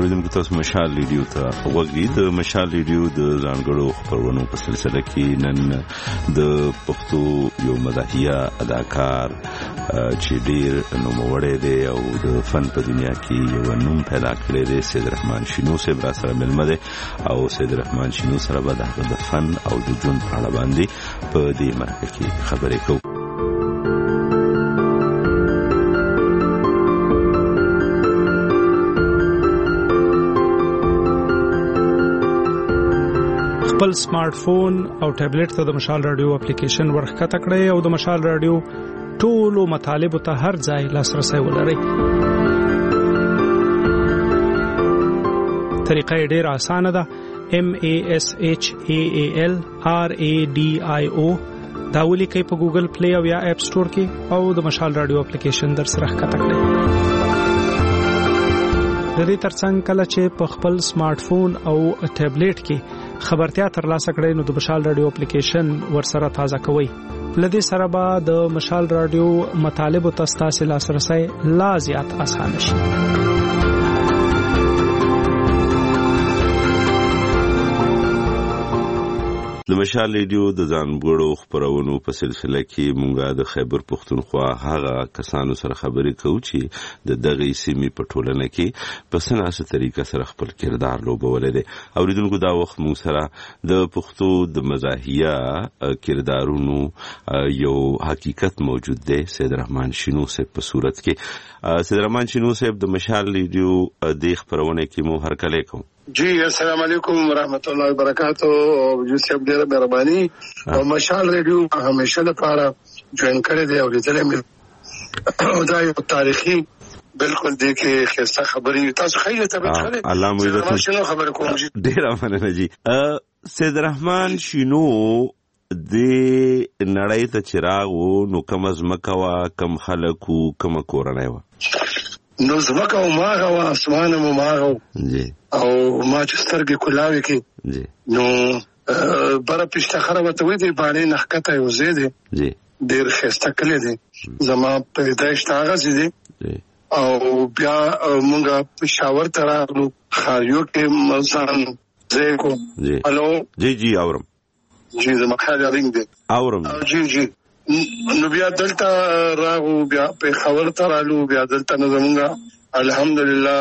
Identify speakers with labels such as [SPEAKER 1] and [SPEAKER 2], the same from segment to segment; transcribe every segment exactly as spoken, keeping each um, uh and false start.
[SPEAKER 1] اوریدونکو تاسو مشال ریډیو ته وګورئ. د مشال ریډیو د ځانګړو خبرونو په سلسله کې نن د پښتو یو مزاحیه اداکار چې ډیر نوموړی دی او د فن په دنیا کې یو نوم پیدا کړی دی سید رحمان شینو صاحب را سره ملمه دی او سید رحمان شینو سره به د فن او د ژوند په اړه باندې په دې مرکه کې خبرې کوو.
[SPEAKER 2] خپل سمارټ فون او ټابلیټ ته د مشال رادیو اپلیکیشن ورخکته کړئ او د مشال رادیو ټولو مطالب ته هر ځای لاسرسي ولرئ. طریقه ډېر اسانه ده. M A S H A A L R A D I O دا ولیکئ په ګوګل پلی او یا اپ سٹور کې او د مشال رادیو اپلیکیشن در سره ښکته کړئ. د دې ترڅنګ کله چې په خپل سمارټ فون او ټابلیټ کې خبرتیا ترلاسه کړئ نو د مشال رادیو اپلیکیشن ورسره تازه کوئ. لدې سره به د مشال رادیو مطالب او تاسو لاسرسي لا زیات آسان شي.
[SPEAKER 1] د مشال ریډیو د ځانګړو خبرونو په سلسله کې مونږه د خیبر پښتونخوا هغه کسانو سره خبرې کوو چې د دغه سیمې په ټولنه کې په سناسه طریقه سره خپل کردار لوبولې دي. اوریدونکو دا وخت مونږ سره د پښتو د مزاحیه کردارونو یو حقیقت موجود دی. سید رحمان شینو صاحب په صورت کې سید رحمان شینو صاحب د مشال ریډیو د خبرونه کې مو هر کله کوم.
[SPEAKER 3] جی السلام علیکم ورحمۃ اللہ وبرکاتہ. جو سب ډیره مهرباني او مشال ریډیو همیشه لپاره جوین کړی دی او لیدلې مې دا یو تاریخي بالکل دی کې خسته خبري تاسو خیره ته بخره
[SPEAKER 1] الله مو عزت
[SPEAKER 3] شنو خبر کوم
[SPEAKER 1] ډیره مننه جی. سید رحمان شینو د نړۍ ته چراغ وو نو کوم ازمکوا کم خلکو کوم کورنۍ و
[SPEAKER 3] نو زمکه او ماغه او اسمان مو ماغه
[SPEAKER 1] جی
[SPEAKER 3] او ما چې سترګې کولاوي کې
[SPEAKER 1] جی
[SPEAKER 3] نو بره پښته خرابته وې دی باندې نحکته یو زیاده
[SPEAKER 1] جی
[SPEAKER 3] ډیر خسته کړی دی زما پیدایش تاغه زیاده
[SPEAKER 1] جی
[SPEAKER 3] او بیا مونږه پېښور ته راغلو خاریو کې مزان زیکو
[SPEAKER 1] جی
[SPEAKER 3] الو
[SPEAKER 1] جی جی اورم
[SPEAKER 3] جی زما خاله رنګ دی
[SPEAKER 1] اورم
[SPEAKER 3] جی جی نو بیا دلته راغو بیا پېښور ته رالو بیا دلته نظمونګه الحمدلله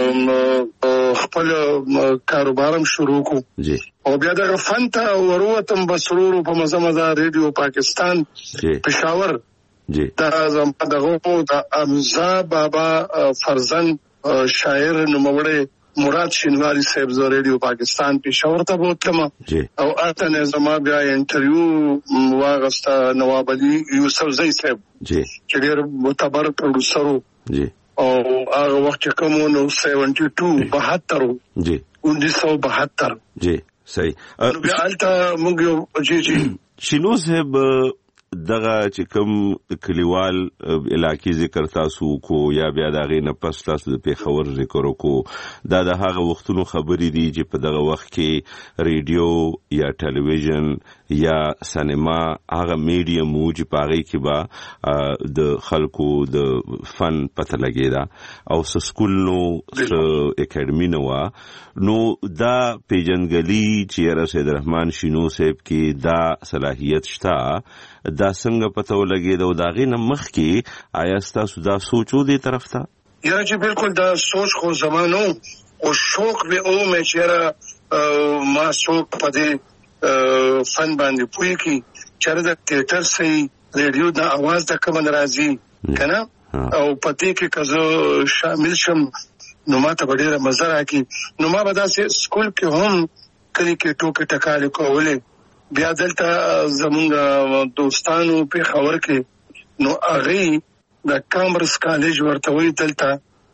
[SPEAKER 3] خپل کاروبارم شروع کو
[SPEAKER 1] جی
[SPEAKER 3] او بیا د فن ته وروتم بسرور په مزه مزه ریډیو پاکستان
[SPEAKER 1] جی
[SPEAKER 3] پېښور
[SPEAKER 1] جی
[SPEAKER 3] دا زما دغه د امزا بابا فرزند شاعر نوموړی مراد شینواری صاحب ز ریډیو پاکستان پېښور ته بوتلم او اته نظم بیا انټرویو واغستا نواب علي یوسف زئی صاحب
[SPEAKER 1] جی
[SPEAKER 3] چې ډېر معتبر پروډوسر
[SPEAKER 1] جی
[SPEAKER 3] او هغه وخت کوم نو بهتر بهتر
[SPEAKER 1] جی
[SPEAKER 3] انیس سو بهتر
[SPEAKER 1] جی صحیح.
[SPEAKER 3] بیا الته موږ جی جی
[SPEAKER 1] شینو صاحب دغه چې کوم کلیوال علاقې ذکر تاسو کو یا بیا دغه نه پس تاسو د پیښور ذکر کو دا د هغه وختونو خبرې دي چې په دغه وخت کې ریډیو یا ټلویزیون یا سینما هغه میډیم وو چې پاره کې با د خلکو د فن پته لګیدا او سکول نو اکیډمي نو نو دا پیجنګلی چې رسید رحمان شینو صاحب کې دا صلاحیت شته دا څنګه پته ولګي دا داغه نمخ کې آیا تاسو دا سوچو دې طرف ته
[SPEAKER 3] یا چې بالکل دا سوچ خو زمانو او شوق به او مې چیرې ما شوق پدې فن باندې پوي کی چیرې د تیاتر سي ریډیو دا आवाज د کوم ناراضي کنه او پدې کې کزو شامل شم نو ما ته ډېره مزه راکې نو ما به دا سکول کې هم کلی کې ټوکې ټکالې کولې بیا دلته زمونږ دوستانو په خبر کې نو هغه د کامبرس کالج ورته وی دلته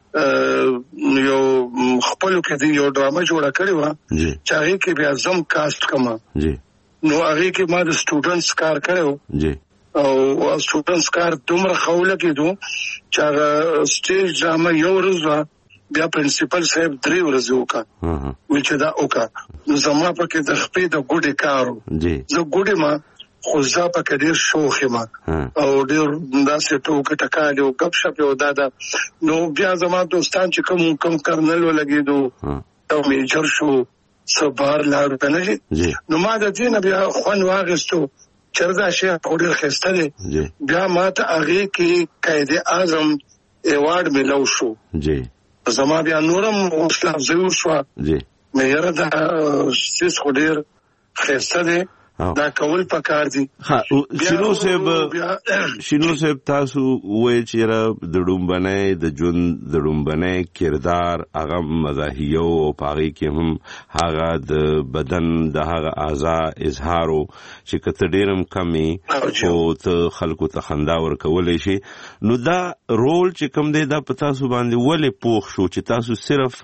[SPEAKER 3] یو خپل کې دی یو ډرامه جوړه کړې و چې هغه کې بیا زم کاست کما
[SPEAKER 1] جی
[SPEAKER 3] نو هغه کې ما د سټوډنټس کار کړو
[SPEAKER 1] جی
[SPEAKER 3] او سټوډنټس کار دومره خوله کې دو چې هغه سټیج ډرامه یو ورځ بیا پرنسپل صاحب درې ورځې وکړه وچ دا وکړه نو زما په کې د خپې د ګوډې کارو
[SPEAKER 1] جی
[SPEAKER 3] زه ګوډې ما خو زه پکې ډېر شوق یم او ډېر داسې ټوکې ټکالې او ګپ شپ یې دا ده. نو بیا زما دوستان چې کوم کوم کرنل ولګېدو او میجر شو څه بار لاړو که نه شي نو ما د دې نه بیا خوند واخیستو چې دا شی خو ډېر ښایسته دی. بیا ما ته هغې کې قائد اعظم ایوارډ میلو شو. زما بیا نورم حوصله افزایي وشوه مې یاره دا څیز خو ډېر ښایسته دی دا کول پکار دي.
[SPEAKER 1] شینو صاحب شینو صاحب تاسو وایي چې یاره د ډومبنۍ د ژوند د ډومبنۍ کردار هغه مزاحیه او په هغې کې هم هغه د بدن د هغه اعضا اظهار و چې که ته ډېر هم کم یې خو ته خلکو ته خندا ورکولی شي. نو دا رول چې کوم دی دا په تاسو باندې ولې پوخ شو چې تاسو صرف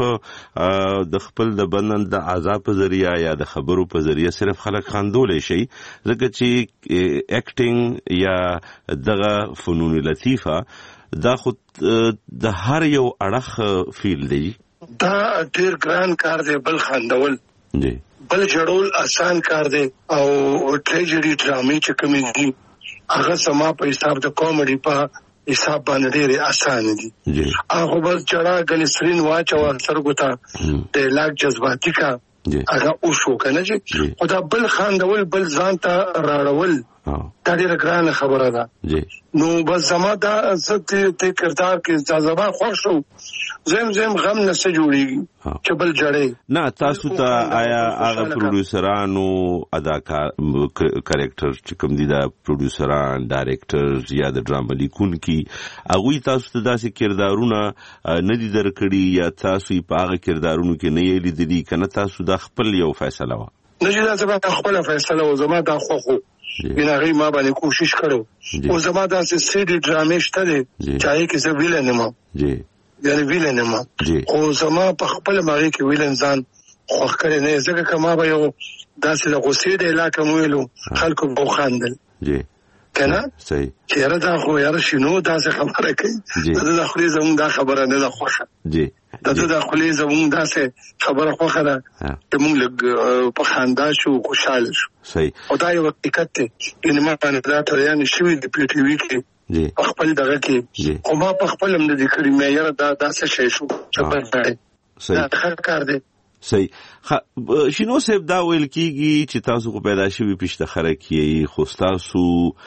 [SPEAKER 1] د خپل د بدن د اعضا په ذریعه یا د خبرو په ذریعه صرف خلک خندولی شي ځکه چې اکټینګ یا دغه فنون لطیفه دا خو د هر یو اړخ فیل دی.
[SPEAKER 3] دا ډېر ګران کار دی بل خندول بل جوړول آسان کار دی او ټریجډي ډرامې چې کومې دي هغه سما په حساب د کامیډي په حساب باندې ډېرې آسان دي. هغه بس جړه ګلیسرین واچوه سترګو ته ډایلاګ جذباتي کا هغه اوشو که نه چې خو دا بل خاندول بل ځان ته راړول دا ډېره ګرانه خبره ده. نو بس زما دا زه ته کردار کې دا زما خوښ شو زم زم غم نه څه جوړېږي چې بل جړې
[SPEAKER 1] نه. تاسو ته آیا هغه پروډیوسرانو اداکار کرکټر چې کوم دي دا پروډیوسران ډایرکټرز یا د ډرامه لیکونکي هغوی تاسو ته داسې کردارونه نه دي درکړي یا تاسو یې په هغه کردارونو کې نه یې لیدلي که نه تاسو دا خپل یو فیصله وه؟
[SPEAKER 3] نه چې دا زما خپله فیصله وه زما دا خوښ و بین هغې ما باندې کوشش کړو او زما داسې سیډي ډرامې شته دی چې هغې کې زه ویلن یم یعنې ویلن یم خو زما په خپله هغې کې ویلن ځان خوښ کړی نه یې ځکه که ما به یو داسې د غوسې ډایلاګ هم ویلو خلکو به وخاندل که نه چې یاره دا خو یاره شینو داسې خبره کوي د ده د خولې زمونږ دا خبره نه ده خوښه د ده د خولې زمونږ داسې خبره خوښه ده چې مونږ لږ په خندا شو خوشحاله شو او دا یو حقیقت دی. یعنې ما باندې دا تریانې شوي د پی ټي وي کې په خپل دغه کې خو ما په خپل هم نه دي کړي مې یاره دا داسې شی شو چې بل دی دا ښه کار دی.
[SPEAKER 1] صحیح. شینو صاحب دا ویل کیږي چې تاسو خو پیدا شوي پشتخره کې خو ستاسو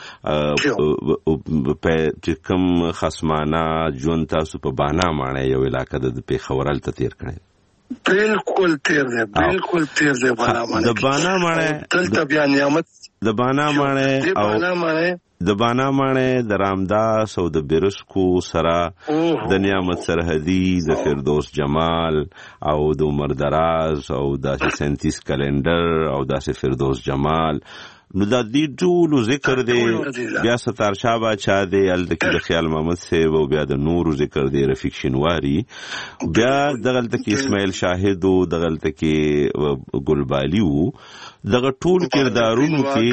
[SPEAKER 1] چې کوم خصمانه ژوند تاسو په بانا ماڼۍ یو علاقه د پېښور هلته تېر کړی؟
[SPEAKER 3] بالکل تېر دی بالکل تېر دی بانا ماڼۍ.
[SPEAKER 1] د بانا ماڼۍ
[SPEAKER 3] دلته بیا نعمت
[SPEAKER 1] د بانا ماڼۍ او د بانا ماڼۍ د رامداس او د بیرسکو سره د نعمت سرحدي د فردوس جمال او د عمر دراز او داسې سینتیس کلندر او داسې فردوس جمال نو دا دې ټولو ذکر دی. بیا ستار شاه باچا دی هلته کې د خیال محمد صاحب او بیا د نورو ذکر دی رفیق شینواري بیا دغلته کې اسماعیل شاهد و دغلته کې ګلبالي و دغه ټول کردارونو کې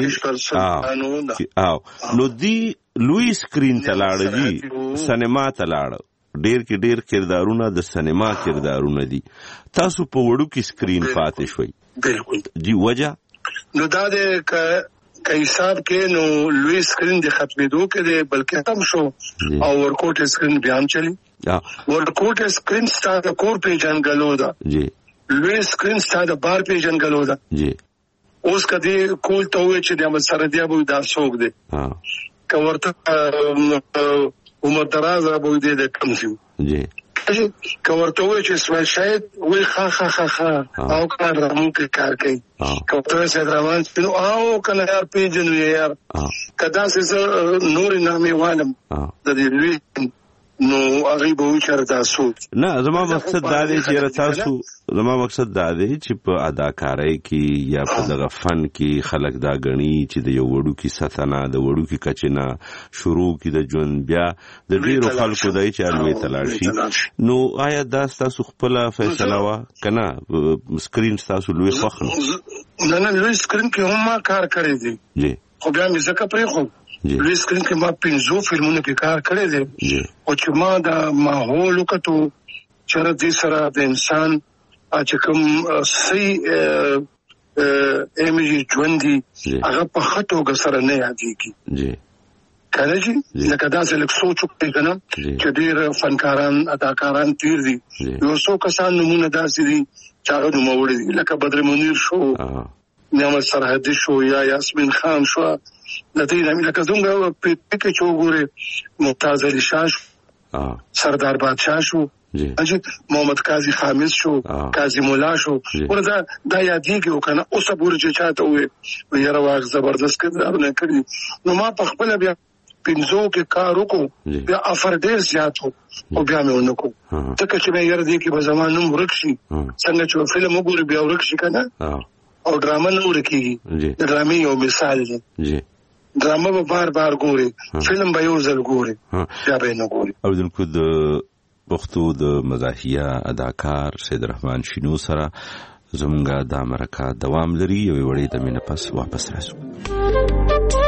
[SPEAKER 1] نو دی لوی سکرین ته لاړه دي سینما ته لاړه ډېر کې ډېر کردارونه د سینما کردارونه دي. تاسو په وړو کې سکرین پاتې شوئ جی وجه
[SPEAKER 3] نو دا د که حساب کې نو لوی سکرین د ختمېدو کې دی بلکې کم شو او ورکوټ سکرین بیا هم چلی. ورکوټ سکرین ستا د کور پیژنګلو ده لوی سکرین ستا د بار پیژنګلو ده. اوس که دې کول ته ووایي چې د احمد سرحدي به دا څوک دی که ورته عمر دراز به دی د کم سي که ورته ووایي چې اسماعیل شاهد وایي ښه ښه ښه ښه او کار رامون کې کار کوي که ورته وایي سید رحمان نو او که نه یار پېژنو یې یار که داسې زه نورې نامې والم د دې لوی نو هغې به وایي چې دا څوک
[SPEAKER 1] نه. زما مقصد دا دی چې تاسو زما مقصد دا دی چې په اداکارۍ کې یا په دغه فن کې خلک دا ګڼي چې د یو وړوکي سطح نه د وړوکي کچې نه شروع کړي د ژوند بیا د ډېرو خلکو دی چې لوی ته لاړ شي. نو آیا دا ستاسو خپله فیصله وه که نه سکرین ستاسو لوی خوښ
[SPEAKER 3] نه؟ نه لوی سکرین کې هم ما کار کړی دی خو بیا مې ځکه پرېښود. لوی سکرین کې ما پنځو فلمونو کې کار کړی دی او چې ما دا ماحول وکتو چېرې دې سره د انسان چې کوم صحیح زمې ژوند دي هغه په خطو سره نه یادېږي
[SPEAKER 1] جی
[SPEAKER 3] کله چې لکه داسې لږ سوچ وکړئ که نه چې ډېر فنکاران اداکاران تېر دي یو څو کسان نومونه داسې دي چې هغه نوموړي دي لکه بدر منیر شو نعمت سرحدي شو یا یاسمین خان شو د دې نه لکه څنګه په پکې چې وګورئ ممتاز علي شاه شو سردار بادشاه شو محمد قاضي خامس شو قاضي مولا شو ورته دا یادېږي او که نه اوسه پورې چې چاته ووایي یاره واغ زبردست کردارونه کړي نو ما په خپله بیا پنځو کې کار وکړو بیا افر ډېر زیات و او بیا مې ونه کړو ځکه چې مې یاره دې کې به زما نوم ورک شي څنګه چې فلم وګوري بیا ورک شي که نه او ډرامه نه ورکېږي د ډرامې یو مثال دی ډرامه به بار بار ګوري فلم به یو ځل ګوري بیا به یې نه ګوري.
[SPEAKER 1] اوریدونکو د پښتو د مزاحیه اداکار سید رحمان شینو سره زمونږ دا مرکه دوام لري یوې وړې دمې نه پس واپس راځو.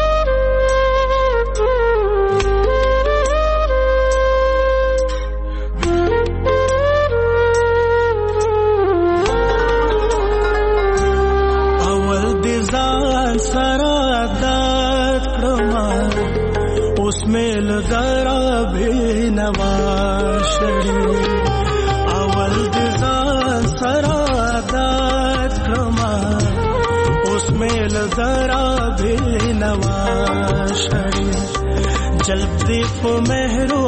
[SPEAKER 4] میل ذرا بے نواشری اول دزان سرادات کما اس میل ذرا بے نواشری جلب دیپ مہرو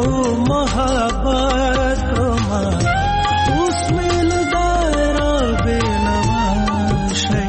[SPEAKER 4] محبت کما اس میل ذرا بے نواشری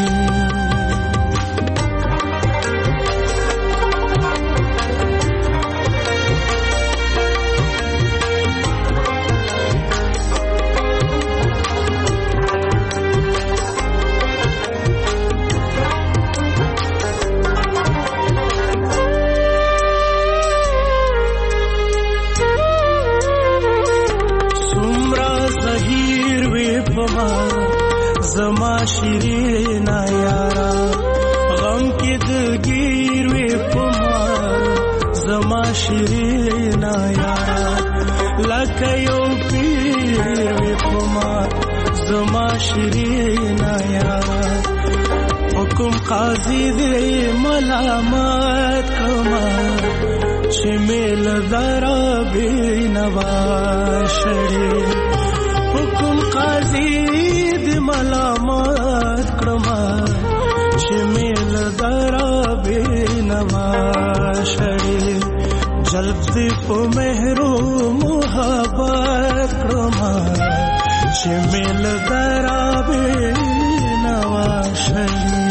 [SPEAKER 4] زما شیرین یارا غم کی دلگیر وی پما زما شیرین یارا لکیو پیر وی پما زما شیرین یارا حکم قاضی دی ملامت کما چمیل ذرا بی نواشری حکم قاضی ملامت کرما شمیل درا بے نواشری جلب دی پو مہرو محبت کرما شمیل درا بے نواشری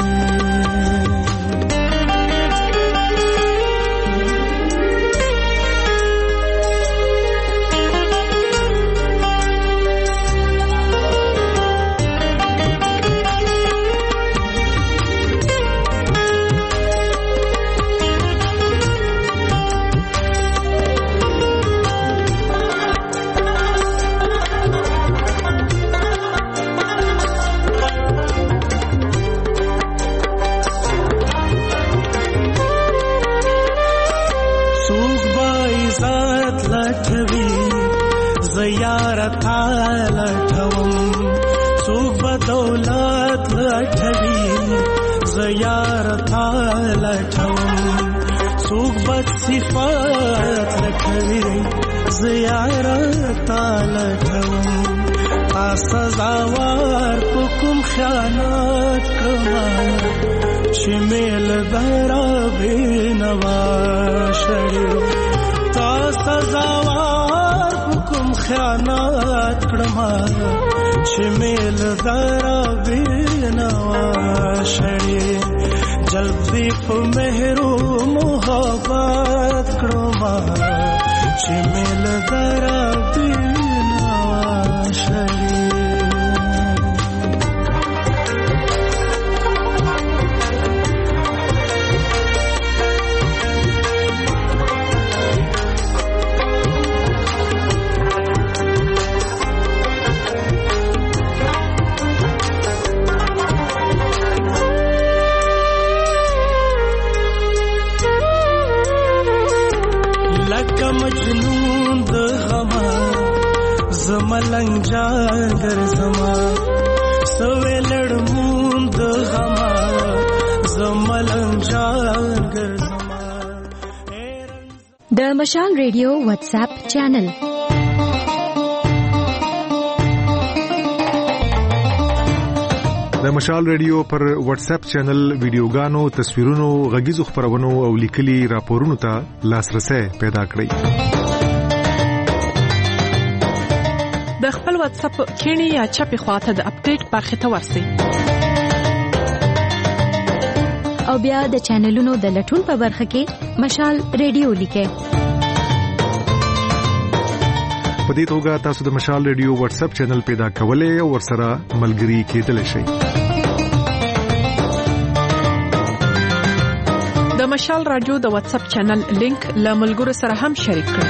[SPEAKER 4] صفات لکوی زیارت لکوم تا سزاوار پکم خیانت کما شمیل درا بی نواشری تا سزاوار پکم خیانت کما شمیل درا بی نواشری جلب دی پو مہرو محبت کرما چمیل ذرا بی نواشری مجنون د غما زملنګ جانګر زما سوې لړمون د غما
[SPEAKER 5] د مشال ریډیو واتس اپ چینل.
[SPEAKER 6] د مشال ریډیو پر واتس اپ چینل ویډیوګانو، تصویرونو، غږیزو خبرونو او لیکلي راپورونو ته لاسرسي پیدا کړئ.
[SPEAKER 7] د خپل واتس اپ کینی یا چپی خواته د اپډیټ برخه ته ورسئ
[SPEAKER 5] او بیا د چینلونو د لټون په برخه کې مشال ریډیو لیکئ.
[SPEAKER 6] په دې توګه تاسو د مشال ریډیو واتس اپ چینل پیدا کولای او ورسره ملګري کېدلی شئ.
[SPEAKER 7] د مشال رادیو د واتس اپ چینل لینک له ملګرو سره هم شریک کړئ.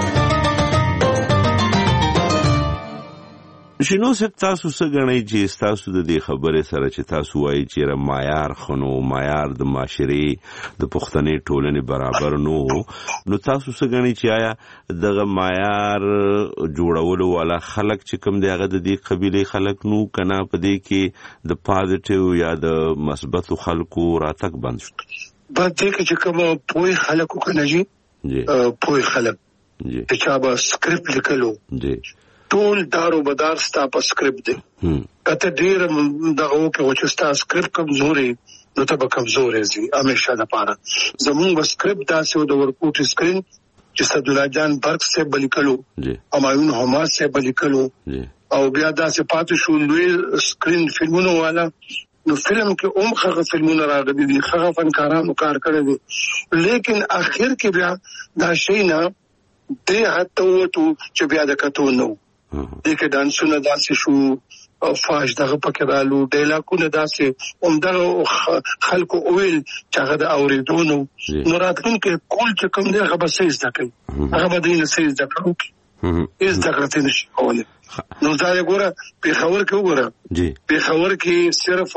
[SPEAKER 1] شنو سب تاسو څه غنئ چې تاسو د دې خبرې سره چې تاسو وایي چې را معیار خنو معیار د معاشري د پښتنې ټولنې برابر نو نو تاسو څه غنئ چې آیا دغه معیار جوړولو والا خلک چې کوم دی هغه د دې قبيله خلک نو کنا په دې کې د پازیټیو یا د مثبتو خلکو راتګ بند شو؟
[SPEAKER 3] باندې کې چې کوم پوي خلکو کنه جی
[SPEAKER 1] جی
[SPEAKER 3] پوي خلک
[SPEAKER 1] جی
[SPEAKER 3] چې هغه سکرپټ لیکلو
[SPEAKER 1] جی
[SPEAKER 3] ټول دارو بدار ستا په سکرپټ دی. کته ډیر دغه کې چې ستا سکرپټ کمزوري نو ته به کمزورې زی همیشه د پاره زموږ سکرپټ داسې د ورکوټ سکرین چې صد الله جان برق سے بلیکلو همایون حماس سے بلیکلو او بیا داسې پاتې شو لوی سکرین فلمونو والا نو فلم کې اوم خغه فلمونه راغلي دي خغه فنکارانو کار کړی دي لیکن اخر کې بیا دا شي نه دې حتی وته چې بیا د کتو نو دې کې دانسونه داسې شو او فاش دغه پکې رالو ډایلاګونه داسې اومدغه خلکو اویل چې هغه د اوریدونو نو راتلونکي کول چې کوم دی هغه به سې زده کوي هغه به دې سې زده کوي هیڅ دغه نشي کولای. نو دا وګوره په خبر کې وګوره جی په خبر کې صرف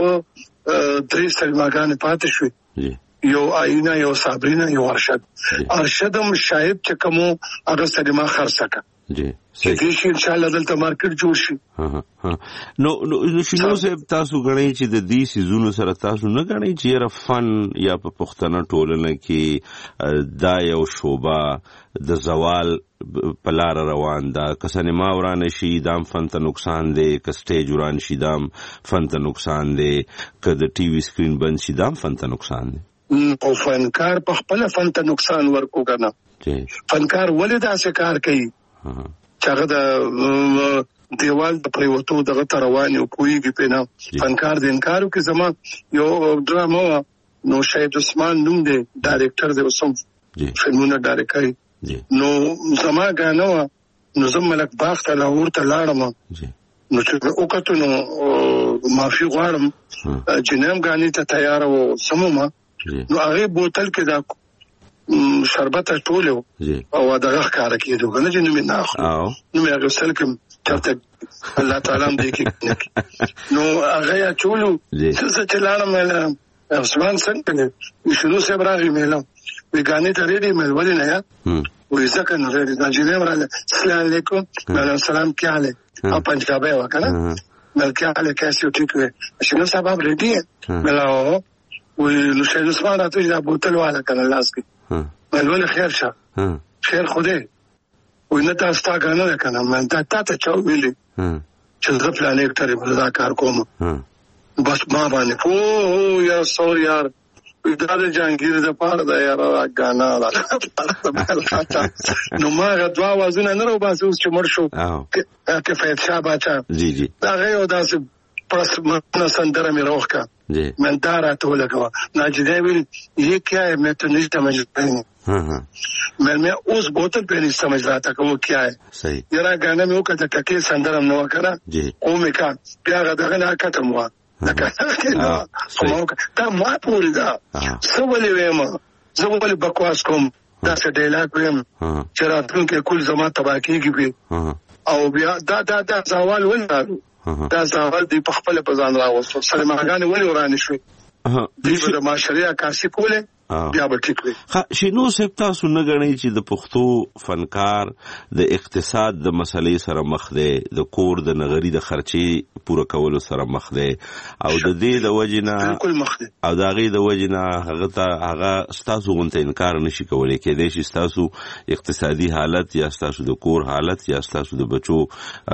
[SPEAKER 3] درې سلماګان پاتې شو یو آینا یو صابرینا یو ارشد ارشدم شاید چې کومو هغه سلمہ خرڅه جی صحیح شي ان شاء الله دلته مارکیټ جوړ شي.
[SPEAKER 1] نو نو شنو سه تاسو غنئ چې د دې سيزونو سره تاسو نه غنئ چې را فن یا په پښتنه ټولنه کې دا یو شوبه د زوال پلار روان دا کسانه ما ورانه شي دام فن ته نقصان دی ک سټیج وران شي دام فن ته نقصان دی ک د ټي وي سکرین بند شي دام فن ته نقصان دی
[SPEAKER 3] او فنکار په خپل فن ته نقصان ورکو کنه فنکار ولې دا څه کار کوي چې هغه د دیوال د پریوتو دغه رواني او کویږي په نام فنکار د انکارو کې زما یو ډراما نو شاید عثمان نوم دی ډایرکټر دی اوسم فلمونه ډایرکټ کوي نو زما غانو نو زم ملک باغ ته لاهور ته لاړم نو چې وکړو نو معافي غواړم جنم غاني ته تیار و سموما نو هغه بوتل کې دا شربت ټولو او دغه کار کېدو کنه چې نو نه اخلو نو مې هغه سلکم چرته الله تعالی دې کې نو هغه ټولو څه چې لاړم مله عثمان څنګه شنو سره راغی مله وی غانې ته ریډي مې ولې نه یا وې ځکه نو ریډي دا چې نه وراله السلام علیکم وعلیکم السلام کیا حال ہے اپ پنجابی وکنه مل کیا حال ہے کیسے ٹھیک ہے شنو صاحب ریډي مله وی نو شه عثمان راته دا بوتل والا کنه لاس کې ملول خیر شه خیر خوده وینه تاسو تا غنه کنه من تا تا چاو ویلي چې زه پلان یې کړی بل کار کوم بس ما باندې او یا سور یار دا د جانگیر د پاره دا یار غانا نو ما غوا وازونه نه رو باسو چې مړ شو کې فیض شاه باچا جی جی دا غيو داس پرس منه سندره مې روخه جی من دارا ته لګوا ناجدې ویل یہ کیا ہے میں تو نہیں سمجھ پائی میں میں اس بوتل پہ نہیں سمجھ رہا تھا کہ وہ کیا ہے صحیح یرا گانا میں وہ کہتا کہ سندرم نو کرا جی او میں کا پیارا دغه نه ختم وا لکه دا ما پوری دا سوالې وېما زوالې بکواس کوم دا څه ډیلاګ وېم چې راتلونکي کل زما تباکیږي او بیا دا دا دا سوال ولر دا سوال دی په خپل په ځان راوستو سلماګان ولې ورانه شوې دی په معاشري عکاسي کوله بیا به ټیک وي.
[SPEAKER 1] شینو صاحب تاسو نه غنئ چې د پښتو فنکار د اقتصاد د مسلې سره مخ دی، د کور د نغري د خرچې پوره کولو سره مخ دی او د دې د وجنه
[SPEAKER 3] بالکل مخ دی
[SPEAKER 1] او د هغې د وجنه هغه ته هغه ستاسو غونته انکار نشي کولی، کېدای شي ستاسو اقتصادي حالت یا ستاسو د کور حالت یا ستاسو د بچو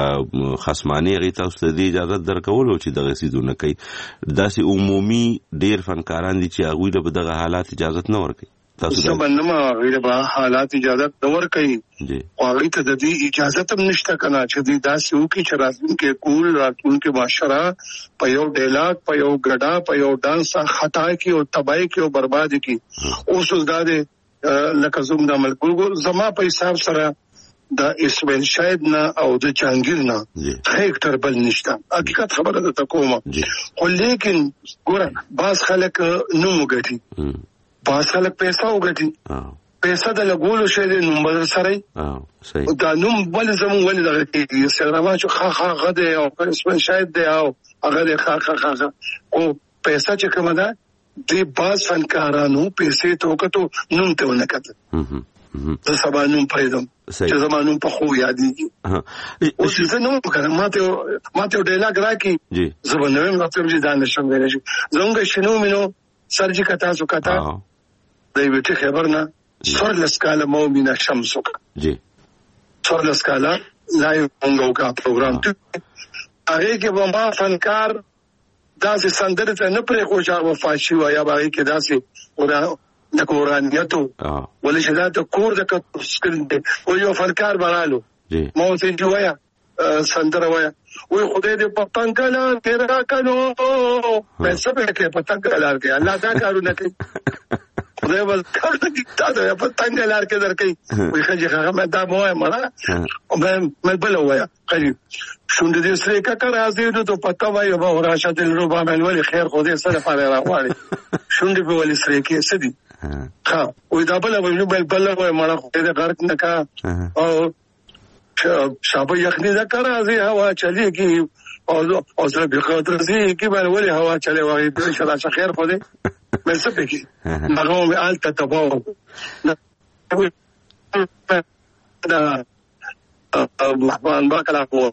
[SPEAKER 1] خصماني هغې تاسو ته دې اجازت درکولو چې دغه څیزونه کوي. داسې عمومي ډېر فنکاران دي چې هغوی له به دغه حالات اجازت نه ورکوي.
[SPEAKER 3] تاسو څه بنما غیر به حالات اجازت نه ورکوي
[SPEAKER 1] جی
[SPEAKER 3] او هغې ته د دې اجازت هم نشته که نه چې دوی داسې وکړي چې راتلونکي کول راتلونکي معاشره په یو ډیلاګ په یو ګډا په یو ډانس خطا کړي او تباهي کړي او برباد کړي. اوس اوس دا دی لکه زموږ د ملک زما په حساب سره د اسماعیل شاهد نه او د جهانګیر نه هیکټر بل نشته. حقیقت خبره ده ته کومه، خو لیکن ګوره بعض خلک نوم وګټي، بعض خلک پیسه وګټي، پیسه د لګولو شی دی نوم بدل سره دا نوم ولې زموږ ولې دغه کېږي سلرما چې خا خا غه دی او اسماعیل شاهد دی او هغه دی خا خا خا او پیسه چې کومه ده د بعض فنکارانو پیسې ته وکړو نوم ته ونه کتل. زه سبا نوم پرېږدم چې زما نوم په خو یادېږي. اوس زه نه وم که نه ما ته یو ډایلاګ راکړي زه به نه ویم راته چې دا نشم ویلی شي. زمونږ شنو مینو سر چې کتا سو کتا د یوې ټي خبر نه څوارلس کاله مو مینه شمس وکړه، څوارلس کاله لایو مونږ وکړه پروګرام هغې کې به ما فنکار داسې سندرې ته نه پرېښود چې هغه به فاشي وایه به هغې کې داسې لکه ورانیتو ولې چې دا د کور د کتل دی او یو فنکار به رالو ما ورته چې وایه سندره وایه وایي خدای دې په تنګ لار کې راکړو پیسه به یې په تنګ لار کې الله دا کارونه کوي خدای به کارونه کوي تا ته په تنګ لار کې درکوي. وایي ښه چې هغه مې دا مه وایه مړه او مې بله ووایه قریب شونډې دې سرې ککه راځي نو ته پته وایي به راشه دلربا مې ولې خیر خو دې څه لپاره راغواړې شونډې به ولې سرې کې څه دي ها وایي دا بله وایي نو بله وایي مړه خدای دې غرق نه کا او شابه یخني ده که راځي هوا چلېږي او زړه بېخاطره ځېږي باندې ولې هوا چلې وایي دې شه راشه خیر خو دی مې څه پکې هغه مې هلته تباه محبان با کلا کو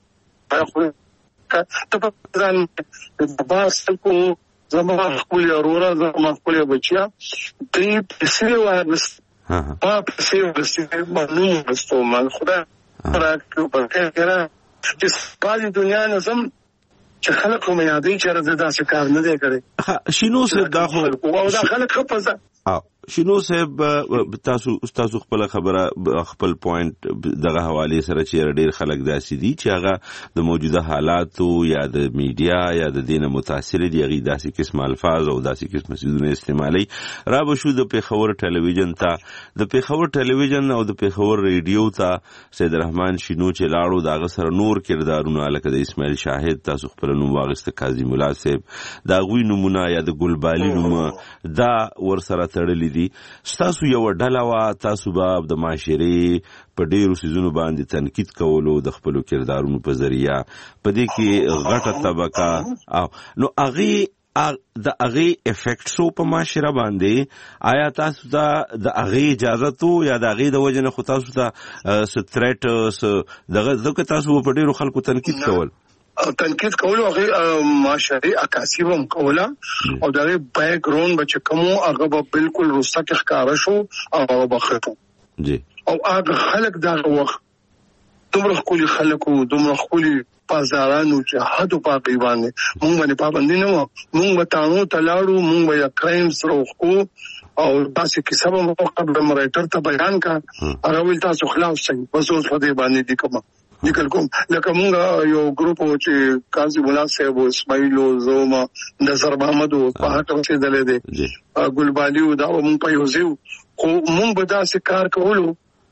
[SPEAKER 3] ته په ځان با خلکو زما خپل وروره زما خپل بچیا دې پیسې وایي ما پیسې ورسېږي ما نوم ورستو ما خدای راکړو په کېره چې سپالي دنیا نظم چې خلک مې یادوي چې راځي داسې کار نه دی کړی.
[SPEAKER 1] شینو صاحب دا خو
[SPEAKER 3] او دا خلک ښه پزه
[SPEAKER 1] شینو صاحب تاسو تاسو خپل خبره خپل پوینټ دغه حواله سره چې ډېر خلک داسې دي چې هغه د موجوده حالاتو یا د میډیا یا د دینه متاثر دي هغه داسې قسم الفاظ او داسې قسم څیزونه استعمالي. را به شو د پیښور ټلویزیون ته د پیښور ټلویزیون او د پیښور ریډیو ته سید رحمان شینو چې لاړو دغه سره نور کردارونه لکه د اسماعیل شاهد تاسو خپل نوم واغسته کاظم الله صاحب دا غوی نمونه یا د ګلبالي نومه دا ور سره تړلي دي. ستاسو یو ډله وه تاسو به د معاشرې په ډېرو څیزونو باندې تنقید کولو د خپلو کردارونو په ذریعه په دې کې غټه طبقه او نو هغې د هغې افیکټسو په معاشره باندې آیا تاسو ته د هغې اجازت و یا د هغې د وجې نه خو تاسو ته څه تھریټ څه دغه ځکه تاسو په ډېرو خلکو تنقید کول
[SPEAKER 3] تنقید کولو هغه معاشري عکاسي هم کوله او د هغې بیک ګراونډ به چې کوم هغه به بالکل روسته کې ښکاره شو او هغه به ښه
[SPEAKER 1] جی
[SPEAKER 3] او هغه خلک دغه وخت دومره ښکلي خلک وو دومره ښکلي پازارانو چې حد په هغې باندې مونږ باندې پابندي نه وه مونږ به تانو ته لاړو مونږ به یا کرایم سره وښکو او داسې کیسه به مو قبل مرایټر ته بیان کړه هغه ویل تاسو خلاف شئ بس اوس په دې باندې دي کومه لیکل کوم لکه مونږ یو ګروپ و چې کاظم الله صاحب و اسماعیل و زوما نظر محمد و په هغه رسېدلی دی ګلبالي و دا به مونږ په یو ځای خو مونږ به داسې کار کولو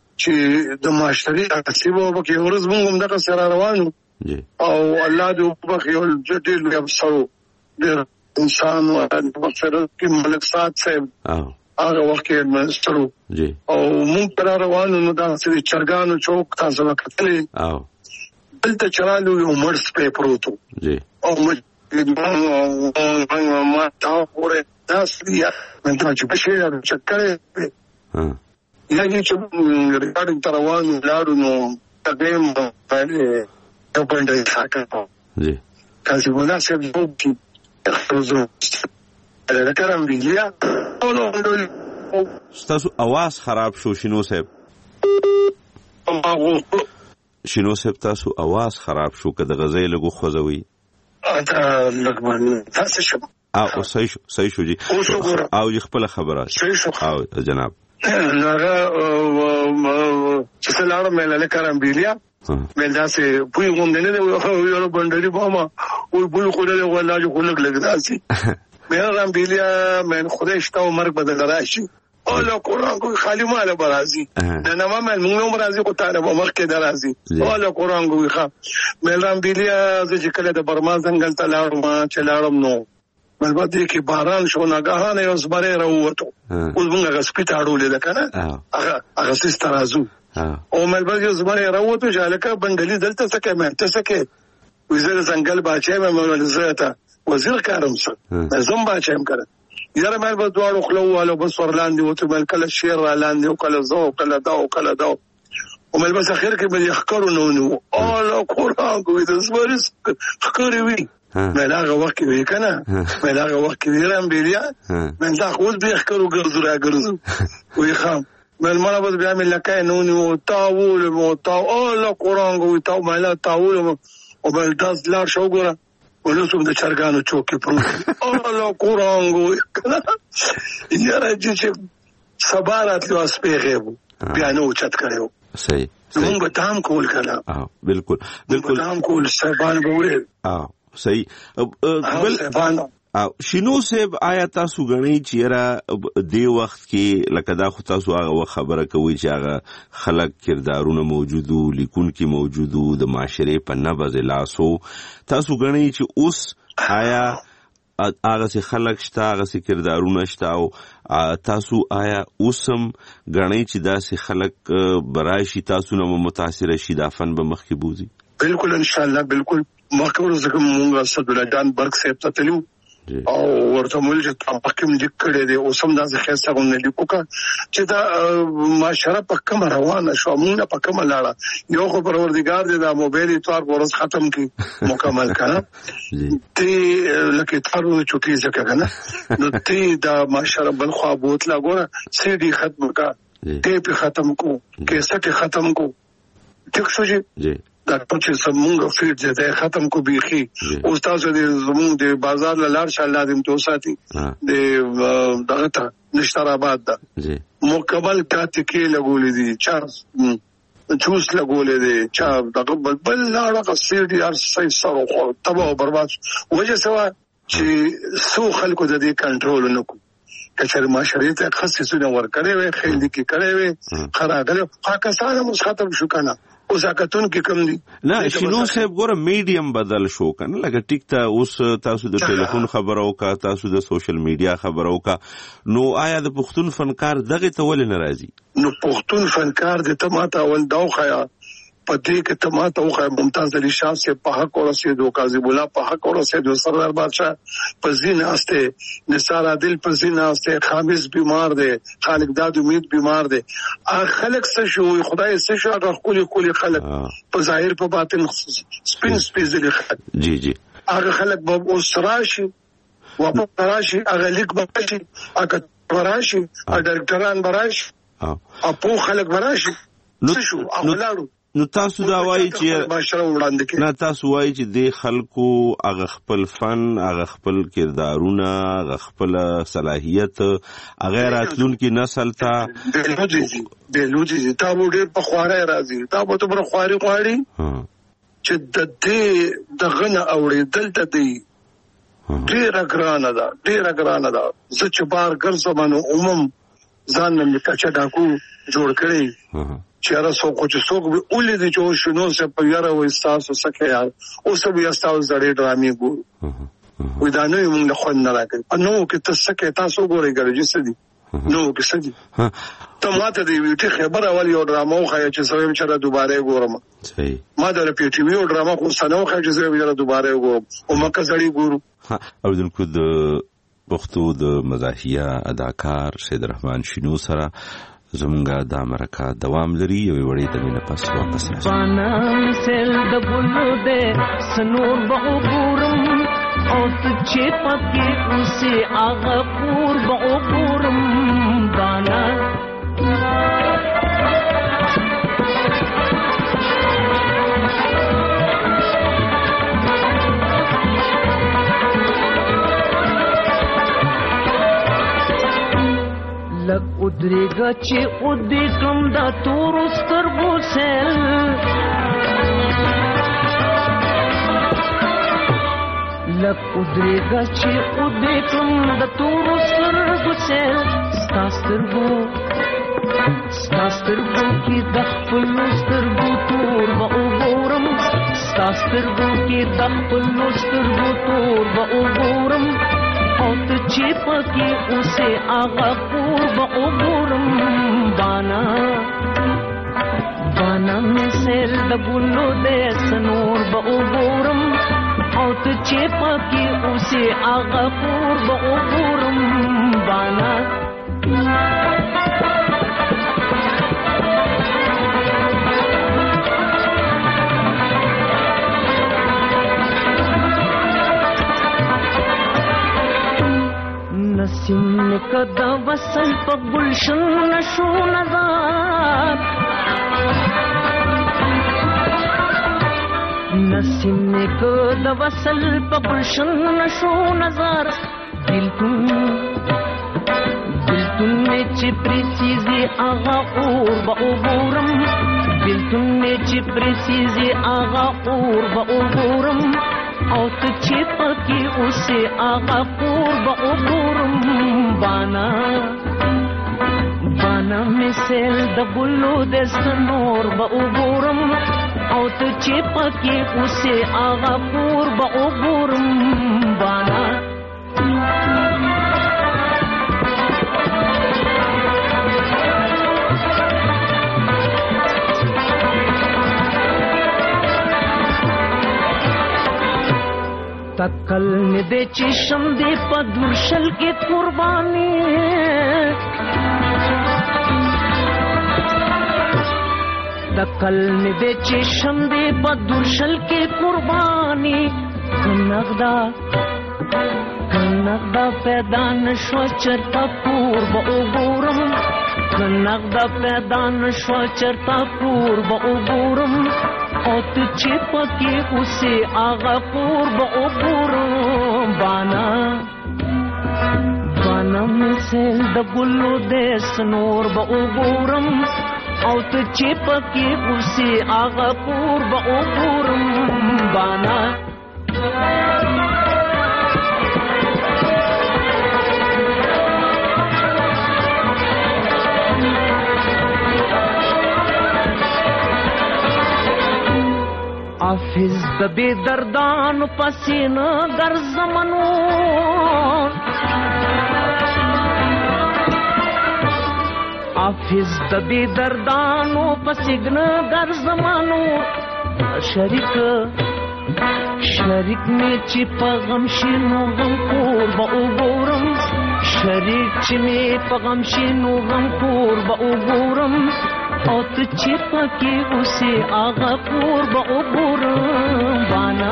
[SPEAKER 3] چې د معاشري عکاسي به وکړي یو ورځ مونږ هم دغسې را روان او الله دې وبخښي یو ډېر لوی افسر و ډېر انسان و مغفرت کې ملک سعد صاحب هغه وخت کې منسټر او مونږ پر روانو نو داسې چرګانو چوک تاسو به کتلی دلته چې رالو یو مړ سپی پروت و او ما تا وګورئ دا سړي من ته چې بشي چکر یا چې ریکارډینګ تر روانو لاړو نو تګم په ته باندې ساکه
[SPEAKER 1] جی
[SPEAKER 3] کله ولا څه وګورئ تاسو دا کارم ویلیا
[SPEAKER 1] ستاسو आवाज خراب شو شینو صاحب شینو صاحب تاسو आवाज خراب شو که د غزې لګو خوځوي
[SPEAKER 3] اته لګمان تاسو شو
[SPEAKER 1] او صحیح شو صحیح شو جی او خپل خبره او جناب
[SPEAKER 3] هغه چې څلاره مې له کارم ویلیا مې داسې پوی غوم نه نه یو بندري بوما او بل خو له ولا جو خلک لګداسي مې رام ویلیا مې خدای شته مرګ بدل راشي او له قران کو خالی مال برازي نه نه ما مې نو برازي کو تعالی عمر کې درازي او له قران کو ښه مې رام ویلیا چې کله د برما ځنګل ته لاړم ما چې لاړم نو مې باندې کې باران شو ناګهانه یو زبره راووتو اوس موږ غسپی تاړولې ده کنه هغه هغه سیس ترازو او مې باندې یو زبره راووتو چې الکه بنګلي دلته څه کې مې ته څه کې وزیر ځنګل باچې مې مولوی زته وزیر کارم څه زم باچې هم کړ یاره مې په دوړو خلوواله بس ورلاندې وته مې کله شیر را لاندې او کله زو کله دا او کله دا او مې بس اخر کې مې خکرو نو نو او قرآن کوی د زبرس خکرې وی مې لاغه وخت وی کنه مې لاغه وخت ویرم بیا مې دا خو دې خکرو ګرځو را ګرځو وی خام مې مړه بس بیا مې لکه نو نو تاول مو تا او قرآن کوی تا مې لا تاول او بل داس لار شو ګره ولوسم د چرګانو چوکې پروت او له قرآن کوی یاره چې سبارات له اسپېغه بیا نو چت کړو
[SPEAKER 1] صحیح
[SPEAKER 3] موږ به تام کول کړه
[SPEAKER 1] اه بالکل بالکل
[SPEAKER 3] تام کول سبان به وره
[SPEAKER 1] اه صحیح بل او شینو صاحب آیا تاسو غنی چیرې دی وخت کې لکه دا خو تاسو هغه خبره کوي چې هغه خلک کردارونه موجودو لیکون کې موجودو د معاشره په نبض لاسو تاسو غنی چې اوس آیا هغه سي خلک شته هغه سي کردارونه شته او تاسو آیا اوسم غنی چې دا سي خلک برایشي تاسو نه متاثر شي دا فن به مخکې بوزي
[SPEAKER 3] بالکل ان شاء الله بالکل مخکې زکه مونږ اسد الله جان برک صاحب ته تلو او ورته مول چې تاسو کوم لیک کړی دی او سم دا ځخه څنګه نه لیکو کا چې دا معاشره په کوم روانه شو مونږ په کوم لاړه یو خو پروردګار دې دا موبایل اتوار ورځ ختم کی مکمل کړه تی لکه تارو چوکي ځکه کنه نو تی دا معاشره بل خو بوتلا ګوره سی ډي ختم کا ټیپ ختم کو کیسټ ختم کو ټیک شو جی دا چې سمونګ فیډ دې ختم کو بيخي او تاسو دې زموږ د بازار لار شال لازم تو ساتي د دغه ته نشتر آباد دا مکمل کاته کې لګولې دي چار جوس لګولې دي چا دغه بل لاړه قصيدي ار سي سره خو تبا برباد وجه سوا چې سو خلکو د دې کنټرول نکو کچره معاشري ته خصيصونه ور کړې وي خېل دي کې کړې وي خراغله پاکستان مو ختم شو کنه اوس اکتون کې کم دي
[SPEAKER 1] نه شنو صاحب ګوره میډیم بدل شو کنه لکه ټیک ته اوس تاسو د ټلیفون خبرو کا تاسو د سوشل میډیا خبرو کا نو آیا د پښتون فنکار دغه ته ول ناراضي
[SPEAKER 3] نو پښتون فنکار د تماته ول دوخیا پدې کې تماته وخه ممتاز علي شاه سے په حق اور رسیدو قاضی بولا په حق اور رسیدو سردار بادشاہ پزین استه نثار عادل پزین استه خامس بیمار دی خالق داد امید بیمار دی خلق څه شو خدای څه شو هغه کلی کلی خلق په ظاهر په باطن سپین سپیزلی خلق
[SPEAKER 1] جی جی
[SPEAKER 3] هغه خلق به اوسراشي و په راشي هغه لیک به شي هغه وراشي هغه ډاکټران براشي او په خلق براشي څه شو اولادو
[SPEAKER 1] نو تاسو دا وایي چې نه تاسو وایي چې د خلکو هغه خپل فن هغه خپل کردارونه هغه خپل صلاحیت هغه راتلونکي نسل ته
[SPEAKER 3] د لوجي د لوجي تا وړي په خواره راځي تا به تر خواري خواري چې د دې دغه اورې دلته دی ډیر ګرانه ده ډیر ګرانه ده زه چې بار ګرځم نو عموم ځان مې کچا ډاکو جوړ کړی چیرې څوک چې څوک به ولې دي چې شنو څه په یاره وې تاسو سکه یار اوس به تاسو زړې ډرامې ګورو وې دا نه موږ خو نه راکړو نو کې تاسو سکه تاسو ګورئ ګرځي سدي نو کې سدي ته ماته دی ویټي خبره والی او ډرامه خو چې سویم چې دوباره ګورم
[SPEAKER 1] صحیح
[SPEAKER 3] ما د پی ټی وی او ډرامه خو سنو خو چې زه بیا دوباره ګورم او مکه زړی ګورو
[SPEAKER 1] او دن کو د پښتو د مزاحیه اداکار سید رحمان شینو سره زمونږه د امریکا دوام لري یو وړي د مینه پس واپس راځي
[SPEAKER 8] بانا سل د بولو دې سنور به ګورم او چې پکې اوسه هغه پور به ګورم بانا لک ادریگا چی ادی کم دا تور سترگو سیل لک ادریگا چی ادی کم دا تور سترگو سیل ستا سترگو ستا سترگو کی دخپلو سترگو تور با اگورم ستا سترگو کی دخپلو سترگو تور با اگورم او ته چې پکې اوسه هغه پور به وګورم بانا بانا مې سیل د ګلو دې سنور به وګورم او ته چې پکې اوسه هغه پور به وګورم بانا نسیم کدا وصل په گلشن نشو نظر نسیم کدا وصل په گلشن نشو نظر دلتون دلتون میں چپری چیزی آغا اور با اوگورم دلتون میں چپری چیزی آغا اور با اوگورم او ته چې پکې اوسه هغه پور به وګورم بانا بانا مې سیل د ګلو د سنور به وګورم او ته چې پکې اوسه هغه پور به وګورم بانا تکل ندے چشم دے پدرشل کے قربانی تکل ندے چشم دے پدرشل کے قربانی کنغدا کنغدا پیدا نشو چرتا پور با اوگورم کنغدا پیدا نشو چرتا پور با اوگورم او ته چې پکې اوسه هغه پور به وګورم بانا بانا مې سیل د ګلو د سنور به وګورم او ته چې پکې اوسه هغه پور به وګورم بانا حافظ د بی دردانو پسینه در زمانون حافظ د بی دردانو پسینه در زمانون شریک شریک می چې په غم شینو غم کور به وګورم شریک چې می په غم شینو غم کور به وګورم او ته چې پکې اوسه هغه پور به وګورم بانا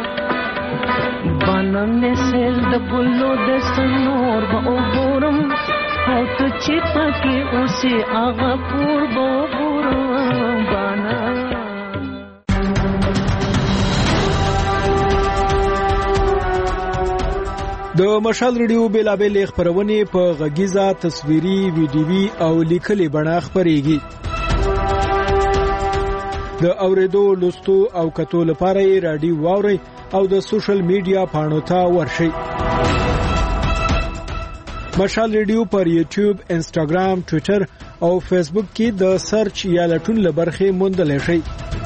[SPEAKER 8] بانا مې سیل د ګلو د سنور به وګورم او ته چې پکې اوسه هغه پور به وګورم بانا
[SPEAKER 2] د مشال ریډیو بیلابل خبرونه په غږیزه تصویري ویډیوي او لیکلي بڼه خبريږي د اوریدو لوستو او کتو لپاره یې رادیو واوري او د سوشل میډیا پاڼو ته ورشئ مشال ریډیو پر یوټیوب انسټاګرام ټوئیټر او فیسبوک کې د سرچ یا لټون لبرخه موندل شي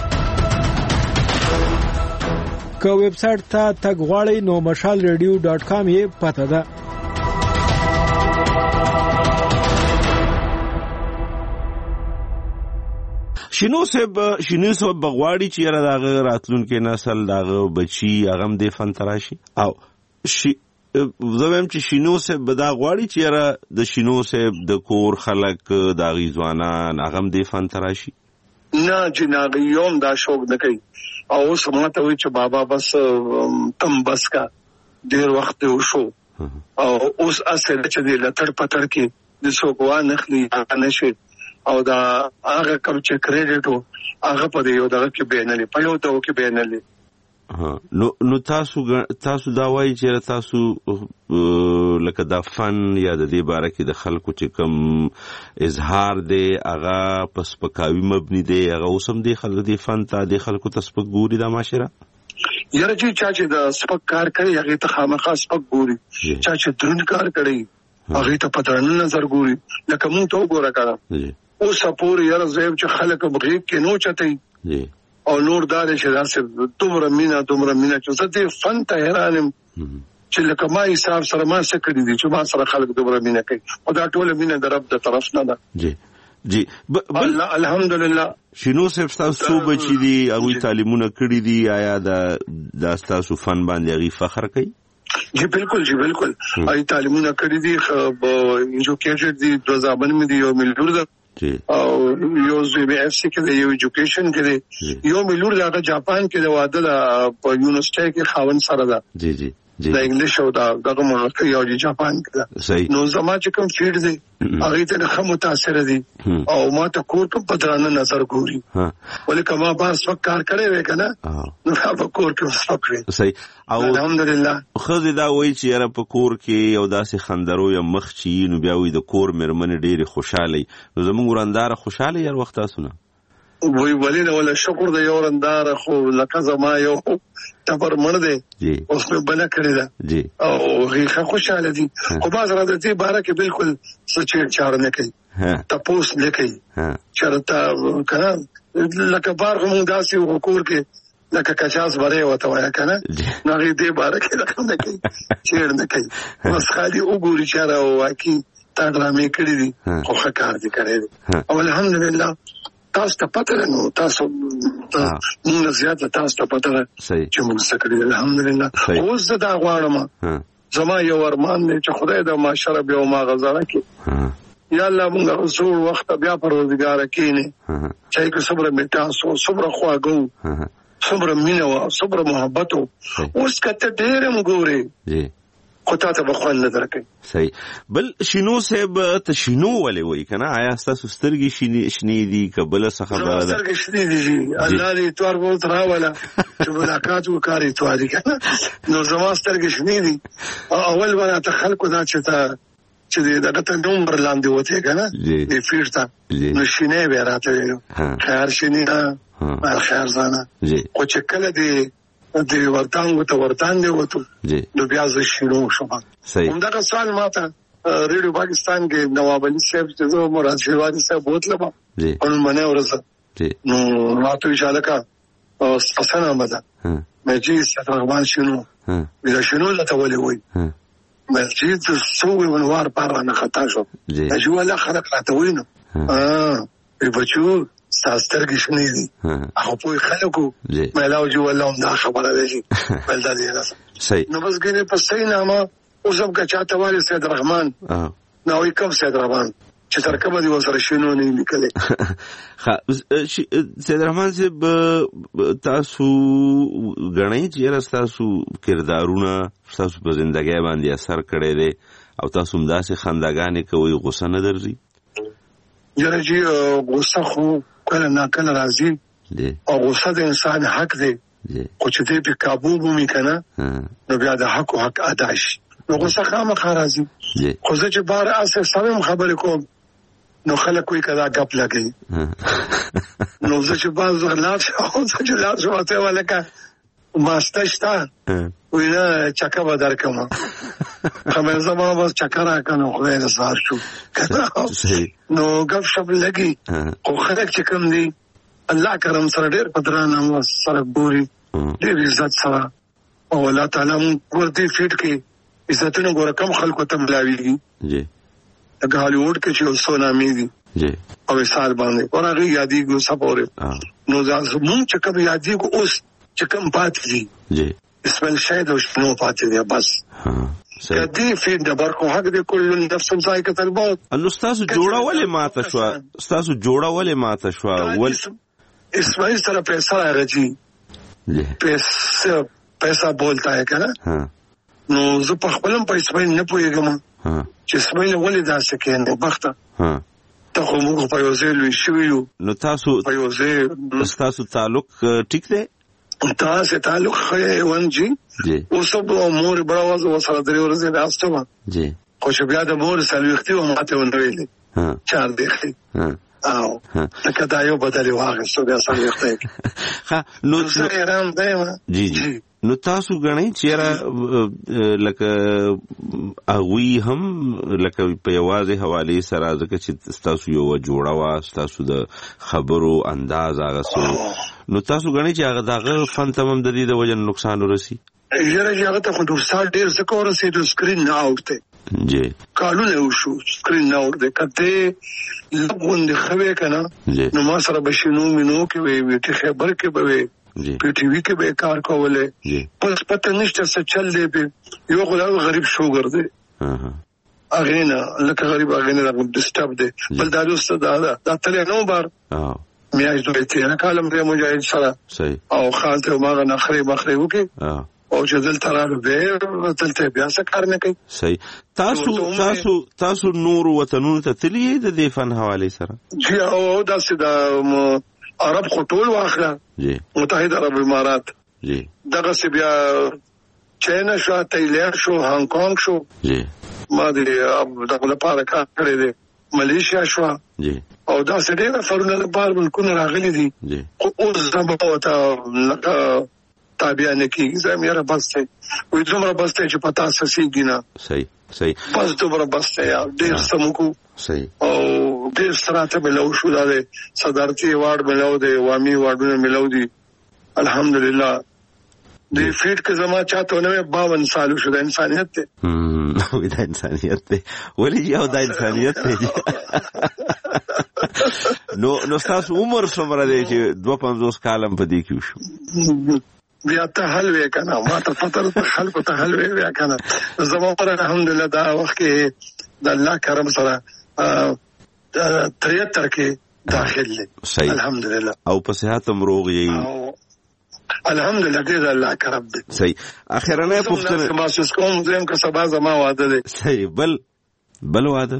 [SPEAKER 2] که ویب سټ ته تګ غواړئ نو مشال ریډیو ډاٹ کام یې پته ده
[SPEAKER 1] شینو صاحب شینو صاحب بغواړي چې را دغه راتلونکو نسل دغه بچي هغه د فن تراشي او شي زویم چې شینو سه بدا غواړي چې را د شینو سه د کور خلک د غیزوانان هغه د فن تراشي
[SPEAKER 3] نه جناب یوم دا شوق نه کوي او سمته وي چې بابا بس تم بس کا ډیر وخت وشو او اوس اصل چې د لټر پټر کې د سوګوا نخلي نشي او دا هغه کوم چې کریډټو هغه په یو دغه کې بینلې په یو دغه کې بینلې
[SPEAKER 1] نو نو تاسو تاسو دا وایي چې تاسو لکه دا فن یا د دې باره کې د خلکو چې کوم اظهار دی هغه پس پکاوي مبني دی هغه اوسم دی خلک دی فن ته د خلکو تسبق ګوري دا معاشره
[SPEAKER 3] یره چې چا چې د سپک کار کوي هغه ته خامخا سپک ګوري چا چې درن کار کوي هغه ته پترن نظر ګوري لکه مونږ ته وګوره کړه او سپور یره زیب چې خلک بغیب کې نو چتای او نور دار چې داسې دومره مینا دومره مینا چې زه دې فن ته حیرانم چې لکه ما حساب سره ما څه کړی دي چې ما سره خلک دومره مینا کوي او دا ټول مینا د رب د طرف نه ده
[SPEAKER 1] جی جی
[SPEAKER 3] الله الحمدلله
[SPEAKER 1] شنو صرف تاسو بچی دي هغه تعلیمونه کړی دي آیا دا د تاسو فن باندې غي فخر کوي
[SPEAKER 3] جی بالکل جی بالکل آی تعلیمونه کړی دي ایجوکیټډ دي دوزابن مې دي یو ملګری ده او یو زی بی ایف سی کې یو ایجوکیشن کې یو ملور دا جاپان کې د واده په یونیورسيټي کې خاون سره ده
[SPEAKER 1] جی جی
[SPEAKER 3] د انګلیش او دا دغه مونږ یو د جاپان کې نو زما چې کوم فیلډ دی هغه ته خه متاثر دي او ما ته کور په پدرانه نظر ګوري ولیکه ما باس وکړ کړی وې کنه نو هغه کور کې وسپکړي
[SPEAKER 1] صحیح او
[SPEAKER 3] الحمدلله
[SPEAKER 1] خو دا وایي چې را په کور کې یو داسې خندرو یا مخ چې نو بیا وي د کور مرمن ډېری خوشاله نو زموږ ورندار خوشاله یار وخت تاسو نه
[SPEAKER 3] وی ولینه ولا شکر د یو رندار خو لکه زما یو تبر مړ دی اوس په بنا کړی دا
[SPEAKER 1] جی
[SPEAKER 3] او هغه خوشاله دي خو باز را د دې باره کې بالکل سچ چار نه کوي تاسو نه کوي چرته کنه لکه بار هم داسې وکور کې لکه کچاس بره وته وای کنه نو دې باره کې لکه نه کوي چیر نه کوي بس خالي وګوري چاره واکي تا ډرامې کړې دي خو ښه کار دي کړی دي او الحمدلله تاسو ته پته نو تاسو موږ زیاته تاسو ته پته چې موږ سکړي الحمدلله اوس دا غواړم زما یو ارمان دی چې خدای د معاشره به او ما غزاره کې یا الله موږ رسول وخت بیا پروردگار کینه چې کو صبر میټا سو صبر خواګو صبر مینه او صبر محبت اوس کته ډېر مګوري
[SPEAKER 1] جی
[SPEAKER 3] خو تاسو به خوان نه درکې
[SPEAKER 1] صحیح بل شینو صاحب ته شینو ولې وای کنه آیا تاسو سترګې شینې شنې دي قبل څه خبره ده
[SPEAKER 3] سترګې شنې دي الله دې توار وو تر ولا چې ملاقات وکړي تواري کنه نو زما سترګې شنې دي اول ولا ته خلکو دا چې تا چې دغه ته نمبر لاندې وته کنه دې فیرتا نو شینې به راته خیر شینې نه خیر ځانه خو چې کله دې د ورتانګو ته ورتان دی وته نو بیا زه شروع شوم همدغه سوال ماته ریډیو پاکستان کې نواب علي صاحب چې زه مراد شیوانی صاحب بوتلم او منه ورسه نو راته اشاره کا او حسن احمد مجید سترغمان شنو بیا شنو ته ولي وای مجید سوي ونوار پاره خطا شو جو ولا خلق راته وینو اه بچو ساستر کښنی دي هغه په خلکو ملاو جو ولا هم دا خبره دی بل دا دی
[SPEAKER 1] صحیح
[SPEAKER 3] نو بس ګنې په صحیح نامه اوسم کا چاته والي سید رحمان نو یې کوم سید رحمان چې ترکمه دی وسره شنو نه لیکلې
[SPEAKER 1] ها سید رحمان صاحب تاسو غنئ چې تاسو کردارونه تاسو په ژوندۍ باندې اثر کړی دی او تاسو هم داسې خنداګانې کوي غوسه نه درځي
[SPEAKER 3] یره جی غوسه خو کله نه کله راځي او غوسه د انسان حق دی خو چې دې په قابو ومي کنه نو بیا د حق او حق ادا شي نو غوسه خامخا راځي خو زه چې بار اسه سمم خبرې کوم نو خلک کوئی کدا غپ لګي نو زه چې باز غلط او زه چې لاس واته ولکه ماستشتا وینا چکه بدر کوم خبر زما بس چکر کنه خو نه زار شو نو غف شپ لګي او خلک چې کوم دي الله کرم سره ډېر پدرانه سره ګوري ډېر عزت سره او الله تعالی موږ ورته فټ کې عزتونه ګور کم خلکو ته ملاويږي
[SPEAKER 1] جی
[SPEAKER 3] د هالیوډ کې چې سونامي دي
[SPEAKER 1] جی
[SPEAKER 3] او مثال باندې اور هغه یادي ګو سپورې نو ځکه موږ چې کوم یادي ګو اوس چې کوم پات دي
[SPEAKER 1] جی
[SPEAKER 3] اسماعیل شاید او شنو پات دي بس کدی فین د برکو حق د کل نفس ذائقه الموت.
[SPEAKER 1] نو تاسو جوړولې ماته شو تاسو جوړولې ماته شو ول
[SPEAKER 3] اسماعیل سره پیسې راغی پیسې پیسې بولتا ہے کنه نو زه په خپلم په اسماعیل نه پوهیږم چې اسماعیل ولې داسې کینې بخته ته خو موږ په یو ځای لوي شوي یو. نو
[SPEAKER 1] تاسو
[SPEAKER 3] په یو ځای
[SPEAKER 1] تاسو تعلق ټیک دی
[SPEAKER 3] تاسو تعلق خې ون جی اوس په مور براوازه وسره درې ورځې راسته و
[SPEAKER 1] جی
[SPEAKER 3] خو چې بیا د مور سلوختي و ماته ونه ویلې چار دی او لکه دا یو بدلی واغستو بیا سلوختي
[SPEAKER 1] ها نو
[SPEAKER 3] زه رام دی
[SPEAKER 1] جی جی نو تاسو غنئ چیرې لکه اغوی هم لکه په یوازې حواله سره ځکه چې تاسو یو جوړه وا تاسو د خبرو انداز هغه سو نو تاسو غنئ چې هغه دغه فن تمام د دې د وجه نقصان ورسي
[SPEAKER 3] یره هغه ته خو د سال ډیر څه کور سي د سکرین نه اوټه
[SPEAKER 1] جی
[SPEAKER 3] کالونه وشو سکرین نه اوټه کته لګوند خوي کنه نو ما سره بشینو مينو کې وي وی خبر کې به وي پی ټی وی کې به کار کوله پس پته نشته څه چل دی په یو غلا غریب شوګر دی اغه نه لکه غریب اغه نه ډسټرب دی بل دا دوست دا دا تل نو بار میاج دوی ته نه کالم ری مجاهد سره
[SPEAKER 1] صحیح
[SPEAKER 3] او خالته ما نه خري بخري وکي او چې دل ترانه به تلته بیا څه کار نه کوي.
[SPEAKER 1] صحیح تاسو تاسو تاسو نور وطنونو ته تللی د دې فن حواله سره
[SPEAKER 3] جی او دا سده عرب خطول واخله
[SPEAKER 1] جی
[SPEAKER 3] متحده عرب امارات
[SPEAKER 1] جی
[SPEAKER 3] دغه سی بیا چاینا شو تایلند شو هانګ کانګ شو
[SPEAKER 1] جی
[SPEAKER 3] ما دې دغه لپاره کار کړی دی ملیشیا شو
[SPEAKER 1] جی
[SPEAKER 3] او دا څه ډېر فرونه لپاره ملکونه راغلي دي
[SPEAKER 1] جی
[SPEAKER 3] اوس زموږ ته لکه تابع نه کیږي زموږه بس ته وې څومره بس ته چې پتا سسيږي نه.
[SPEAKER 1] صحیح صحیح
[SPEAKER 3] بس دومره بس ته یا ډېر سمو
[SPEAKER 1] صحیح
[SPEAKER 3] او ډېر ستراته ملو شو دا صدارتي ایوارډ ملو دی وامي ایوارډونه ملو دي الحمدلله د فیټ کې زما چاته نو باون سال شو د انسانيت ته
[SPEAKER 1] هم د انسانيت ته ولې یو د انسانيت ته نو نو تاسو عمر څومره دی چې دوه پنځوس کالم په دې کې شو
[SPEAKER 3] بیا ته حل وې کنه ما ته پتر ته حل کو ته حل وې کنه زما پر الحمدلله دا وخت کې د الله کرم سره تریاتر کې داخل دي الحمدلله
[SPEAKER 1] او په صحت هم روغ یې
[SPEAKER 3] الحمدلله دې الله کرم دي.
[SPEAKER 1] صحیح اخرنه پوښتنه
[SPEAKER 3] ما څه کوم زم که سبا زما واده دي.
[SPEAKER 1] صحیح بل بل واده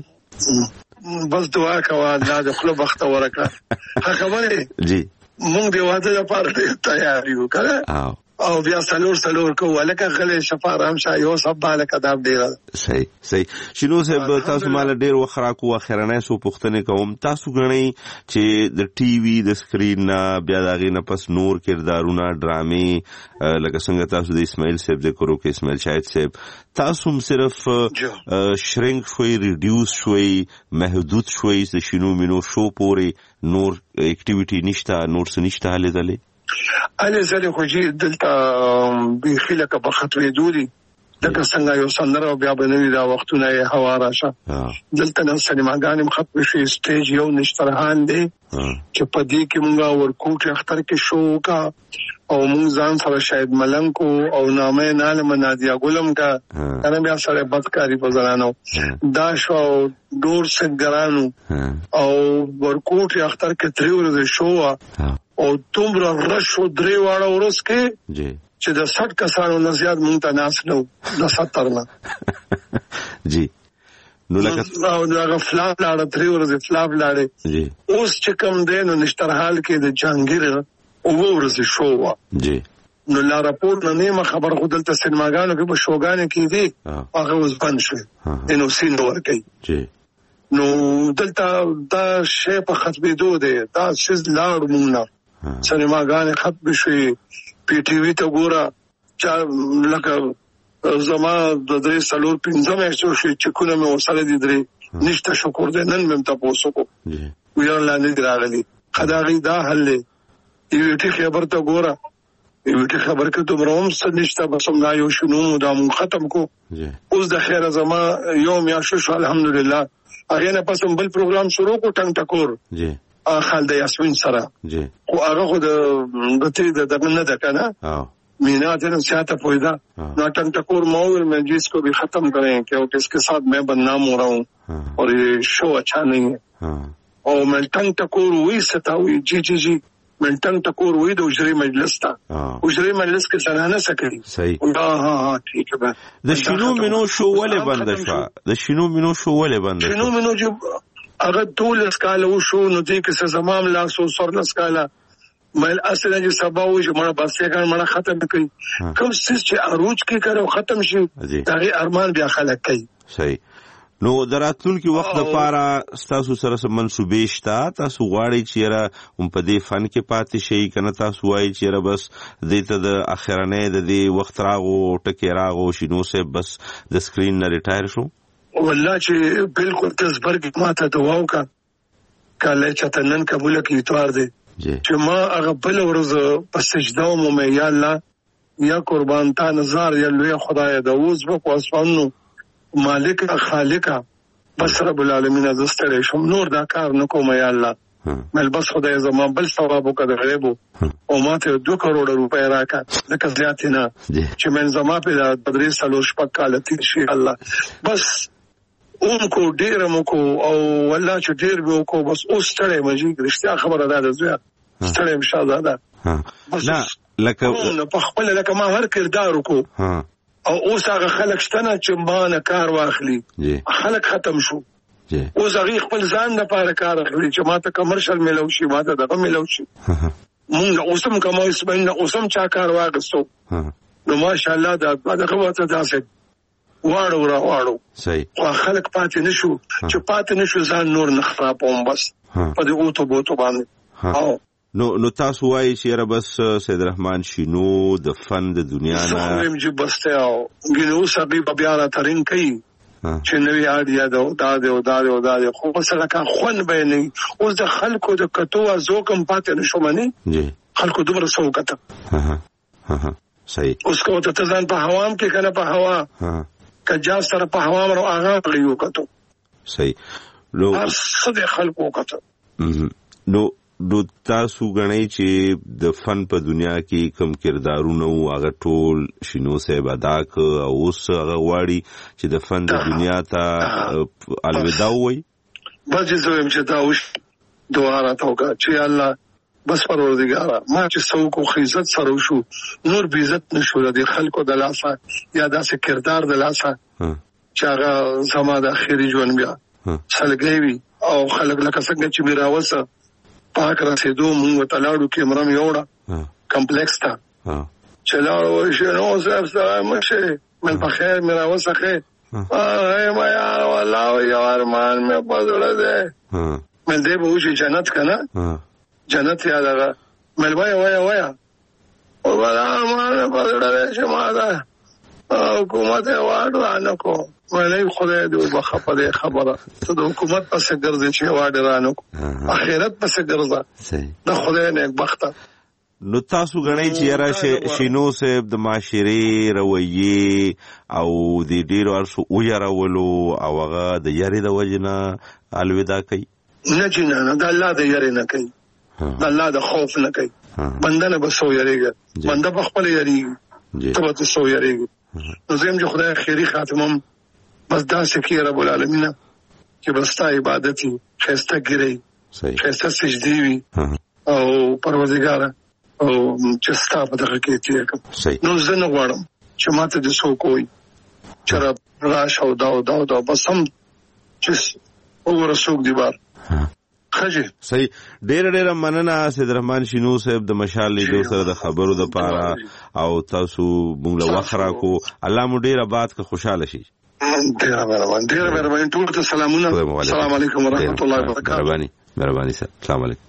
[SPEAKER 3] بس دعا کوه الله دې خپل بخت ورکړه خبره
[SPEAKER 1] جی
[SPEAKER 3] مونږ دی واده لپاره تیار یو کړه او بیا سلور سلور کو ولکه غلې شفارام شایو سب بالک ادب ډیر.
[SPEAKER 1] صحیح صحیح شنو صاحب تاسو مال ډیر وخرا کو اخرنه سو پښتنه کوم تاسو غنئ چې د ټي وي د سکرین نه بیا داغه نه پس نور کردارونه ډرامې لکه څنګه تاسو د اسماعیل صاحب ذکر وکړ اسماعیل شاهد صاحب تاسو صرف شرینک شوي ریډیوس شوي محدود شوي د شنو مينو شو پوري نور اکټیویټي نشته نور څه نشته هلي دلې
[SPEAKER 3] اله زله خو چې دلته به خلک په خطرې دودي لکه څنګه یو سندره بیا بنوي دا وختونه هوا راشه دلته نو سینماګانې ختم شي سټیج یو نشترهان دی چې په دې کې مونږه ورکوټ اختر کې شو کا او مونږ ځان سره شاید ملنګ کو او نامه نالم نادیا ګلم کا کنه بیا سره بدکاری په زنانو دا شو ډور سنگرانو او ورکوټ اختر کې تریور شو او تومره رشو درې واړه ورس کې
[SPEAKER 1] جی
[SPEAKER 3] چې د سټ کسانو نه زیات مونږ ته ناس نو د ستر نه
[SPEAKER 1] جی نو لکه
[SPEAKER 3] او دا فلاپ لاړه درې ورځې فلاپ لاړه
[SPEAKER 1] جی
[SPEAKER 3] اوس چې کوم دی نو نشترحال کې د جهانگیر او ورځې شو وا
[SPEAKER 1] جی
[SPEAKER 3] نو لا راپور نه نیمه خبر خودلته سینماګانو کې په شوګانې کې دي هغه اوس بند شو نو سین ورکي
[SPEAKER 1] جی
[SPEAKER 3] نو دلته دا شی په ختمېدو دی دا شز لاړ مونږ سینماګانې ختم شي پی ټی وی ته ګوره چا لکه زما د درې سلور پنځه میاشتو شي چې کومه مې وسره دي درې نشته شکر دې نن مې تاسو کو ویل لاندې راغلي خدای دا حل یو ټی خبر ته ګوره یو ټی خبر کې ته بروم څه نشته بس ما یو شنو دا مون ختم کو اوس د خیره زما یوم یا شو الحمدلله هغه نه پس بل پروګرام شروع کو ټنګ ټکور
[SPEAKER 1] جی
[SPEAKER 3] خالد یاسمین سره
[SPEAKER 1] جی
[SPEAKER 3] خو هغه خو د دته د دغه نه ده کنه मीना थे सियाता पोईदा नाटक टकोर माहौल में जिसको भी खत्म करें क्योंकि इसके साथ मैं बदनाम हो रहा हूँ और ये शो अच्छा नहीं है। और मैं टंग टकोर हुई सता हुई जी जी जी मैं टंग टकोर हुई तो उजरी मजलिस था, उजरी मजलिस के सलाह न सके।
[SPEAKER 1] सही।
[SPEAKER 3] हाँ हाँ हाँ ठीक है।
[SPEAKER 1] द शिनो मिनो शो वाले बंद शवा द शिनो मिनो शो वाले बंद
[SPEAKER 3] शिनो मिनो जो अगर तू लस्काला वो शो नदी के सजमाम ला सो सर लस्काला मैं असले जो सबा हुई जो मरा बस्ते का मरा खत्म कई कम सिर्फ अरूज की करो खत्म शी ताकि अरमान भी खलक कई।
[SPEAKER 1] सही। नो دراتل کې وخت لپاره تاسو سره سم منسوبې شته تاسو غواړئ چې را هم په دې فن کې پاتې شئ کنه تاسو وایي چې را بس دې ته د اخرنه د دې وخت راغو ټکی راغو شنو سه بس د سکرین نه ریټایر شو؟
[SPEAKER 3] والله چې بالکل تصبر کې ماته دعاو کا کله چې تنن قبول کې اتوار دې چې ما هغه بل ورځ په سجده مو مې یا الله یا قربان تا نظر یا لوی خدای د اوس په اسمانو مالک خالق بس رب العالمین زستړی شم نور دا کار نکوم یا الله مل بس خدای زما بل ثواب وکړ غیبو او ماته دو کروڑ روپے راکا لکه زیات نه چې من زما په بدري سلوش پکاله تیر شي الله بس اون کو ډیر مو کو او والله چې ډیر به کو بس اوس ستړی مجي رښتیا خبره ده زویا ستړی مشاهده
[SPEAKER 1] نه لکه
[SPEAKER 3] په خپل لکه ما هر کردار کو او اوس هغه خلک شتنه چې مانه کار واخلي خلک ختم شو اوس هغه خپل ځان د پاره کار اخلي چې ماته کمرشل ملو شي ماته دغه ملو شي مونږ اوسم کوم اسمن اوسم چا کار واغستو نو ماشاءالله دا دغه وته داسې واړو را واړو
[SPEAKER 1] صحیح
[SPEAKER 3] خو خلک پاتې نشو چې پاتې نشو ځان نور نه خرابوم بس په دې اوټو بوټو باندې او
[SPEAKER 1] نو نو تاسو وایي چې را بس سید رحمان شینو د فن د دنیا نه
[SPEAKER 3] سویم چې بسته او ګینو سبي بیا را ترين کوي چې نوې اړیا دا دا دا دا دا خو سره کا خون به نه اوس د خلکو د کتو ازوکم پاتې نشو مني
[SPEAKER 1] جی
[SPEAKER 3] خلکو دومره سو کته
[SPEAKER 1] ها ها صحیح
[SPEAKER 3] اوس کو ته ځان په هوام کې کنه په هوا
[SPEAKER 1] ها
[SPEAKER 3] کجا سره په هوا مرو هغه کړیو کته
[SPEAKER 1] صحیح نو
[SPEAKER 3] هر څه د خلکو کته
[SPEAKER 1] نو نو تاسو غنئ چې د فن په دنیا کې کم کردارونه او هغه ټول شینو صاحب ادا ک او اوس هغه واړي چې د فن د دنیا ته الوداع وای
[SPEAKER 3] بس زه هم چې دا وش دعا راته چې الله بس پروردگار ما چې څوک خو عزت سره شو نور به عزت نشو د خلکو د لاسه یا داسې کردار د لاسه چې هغه زما د اخیری ژوند بیا سلګوي او خلک لکه څنګه چې میراوسه پاک رسیدو مونږ ته لاړو کې مرم یوړه کمپلیکس تا چلاو شنو صاحب سلام شه من په خیر میرا وسخه اے ما یار والله یو ارمان مې پدړه ده من دې به وشي جنت کنه جنت یاد راغ مل وای وای وای او ولا ارمان پدړه ده چې ما ده حکومت واړه نه کو ولې خدای دې بخپه خبره ته د حکومت پسې ګرځي چې واړه رانو اخرت پسې ګرځا د خدای نه بخته
[SPEAKER 1] نو تاسو غنئ چې را شینو صاحب د معاشري رویه او د ډیرو ارسو او یارولو او هغه د یاري د وجنه الوداع کوي
[SPEAKER 3] نه چې نه د الله د یاري نه کوي د الله د خوف نه کوي بنده نه بسو یریږي بنده په خپل یریږي ته به سو یریږي نو زم چې خدای خیری خاتمم بس دا سکی رب العالمین چې بستا عبادتي خسته ګری خسته سجدي وي او پروردگار او چې ستا په دغه کې تیر نو زه نه غواړم چې ماته د سو کوی چې را راشه او دا دا دا بس هم چې وګوره څوک دی بار خجه
[SPEAKER 1] صحیح ډېر ډېر مننه سید رحمان شینو صاحب د مشال لیدو سره د خبرو د پاره او تاسو موږ له وخره کو الله مو ډېر آباد که خوشاله شي
[SPEAKER 3] ډېر مهربان ډېر مهربان ټول ته سلامونه السلام علیکم ورحمت الله وبرکاته
[SPEAKER 1] مهرباني مهرباني سره السلام علیکم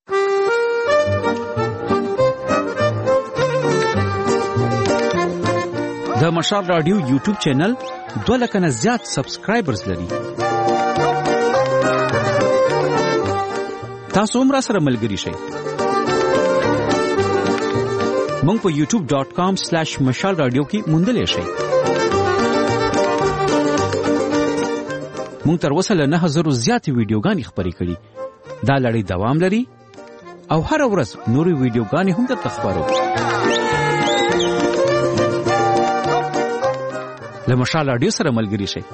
[SPEAKER 9] د مشال رادیو یوټیوب چینل دوه لک نه زیات سبسکرایبرز لري تاسو هم را سره ملګری شئ مونږ په یوټیوب ډاٹ کام سلیش مشال رادیو کې موندلې شئ مونږ تر اوسه له نه هزار زیاتې ویډیوګانې خپرې کړي دا لړۍ دوام لري او هر ورځ نورې ویډیوګانې هم درته خپروو له مشال رادیو سره ملګري شئ.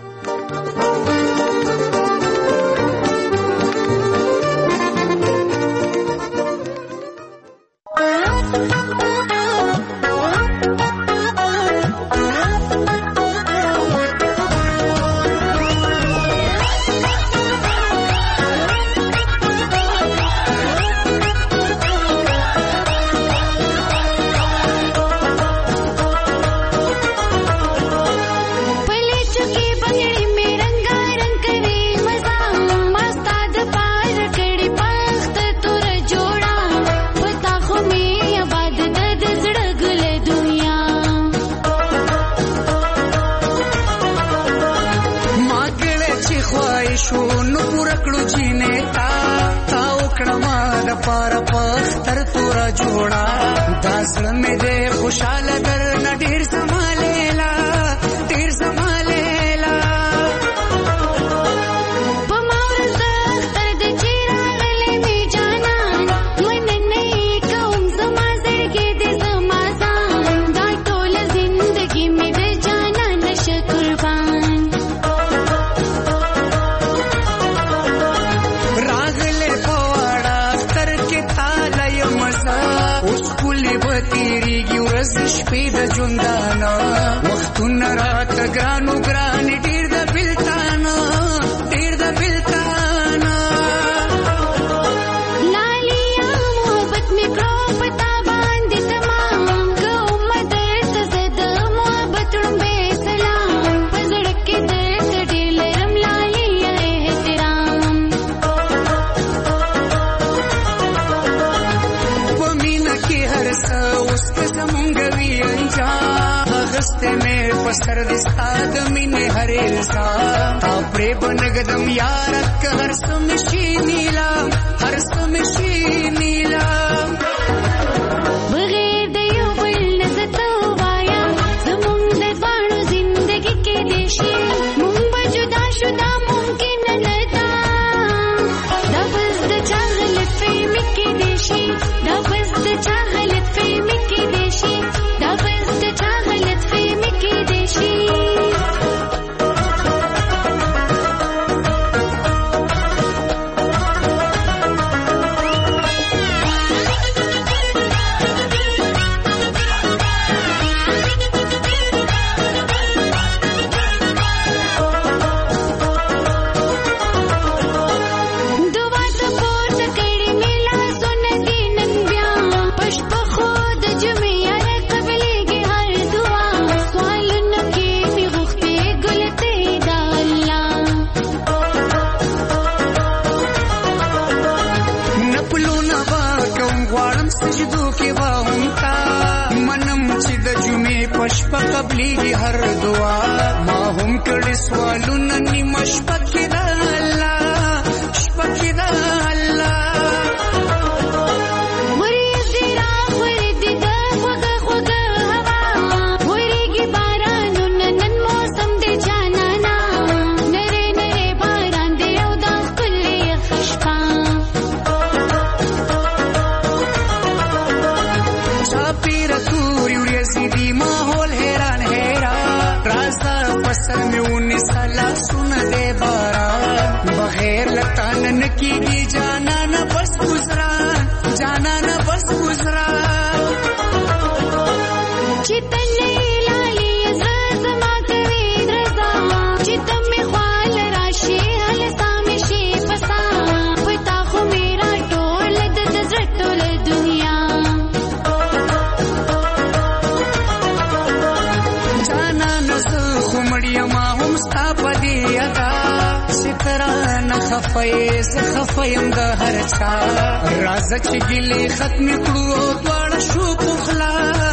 [SPEAKER 10] خفایز خفایم د هر چا راز چې ګلې ختم کړو دواړه شو پخلا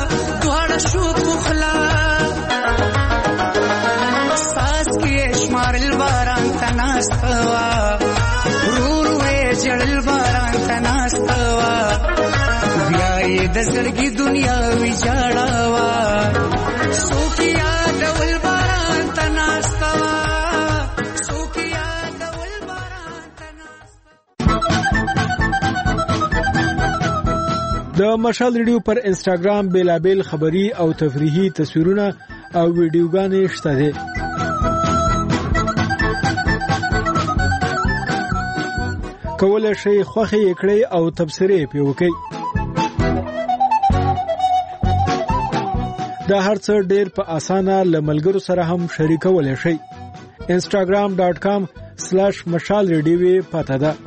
[SPEAKER 10] دواړه شو پخلا ساس کې شمارل باران تناستوا رور وې جړل باران تناستوا بیا یې د زړګي دنیا ویجاړوا سوکیا ډول باران تناستوا
[SPEAKER 2] د مشال ریډیو پر انسټاګرام بیلابل خبری او تفریحي تصویرونه او ویډیوګانې شته دي. کولای شئ خوښه یې کړئ او تبصرې پې وکړئ. دا هر څه ډېر په اسانه له ملګرو سره هم شریکولی شئ. انسټاګرام ډاټ کام سلیش مشال ریډیو پته ده.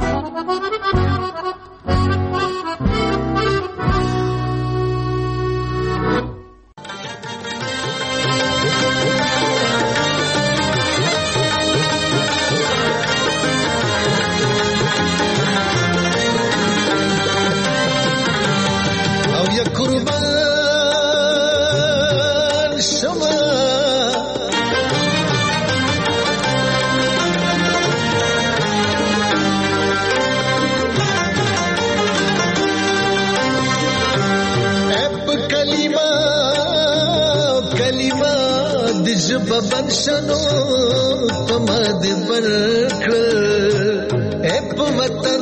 [SPEAKER 11] بنشنو تمد برکل اپ وطن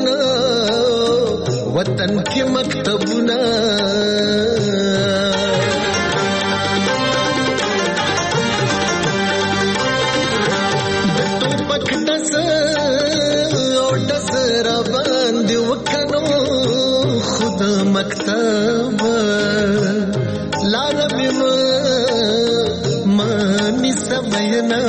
[SPEAKER 11] وطن کی مکتبنا دتو پکدس او دس را باندې وکنو خود مکتب لارب سمينا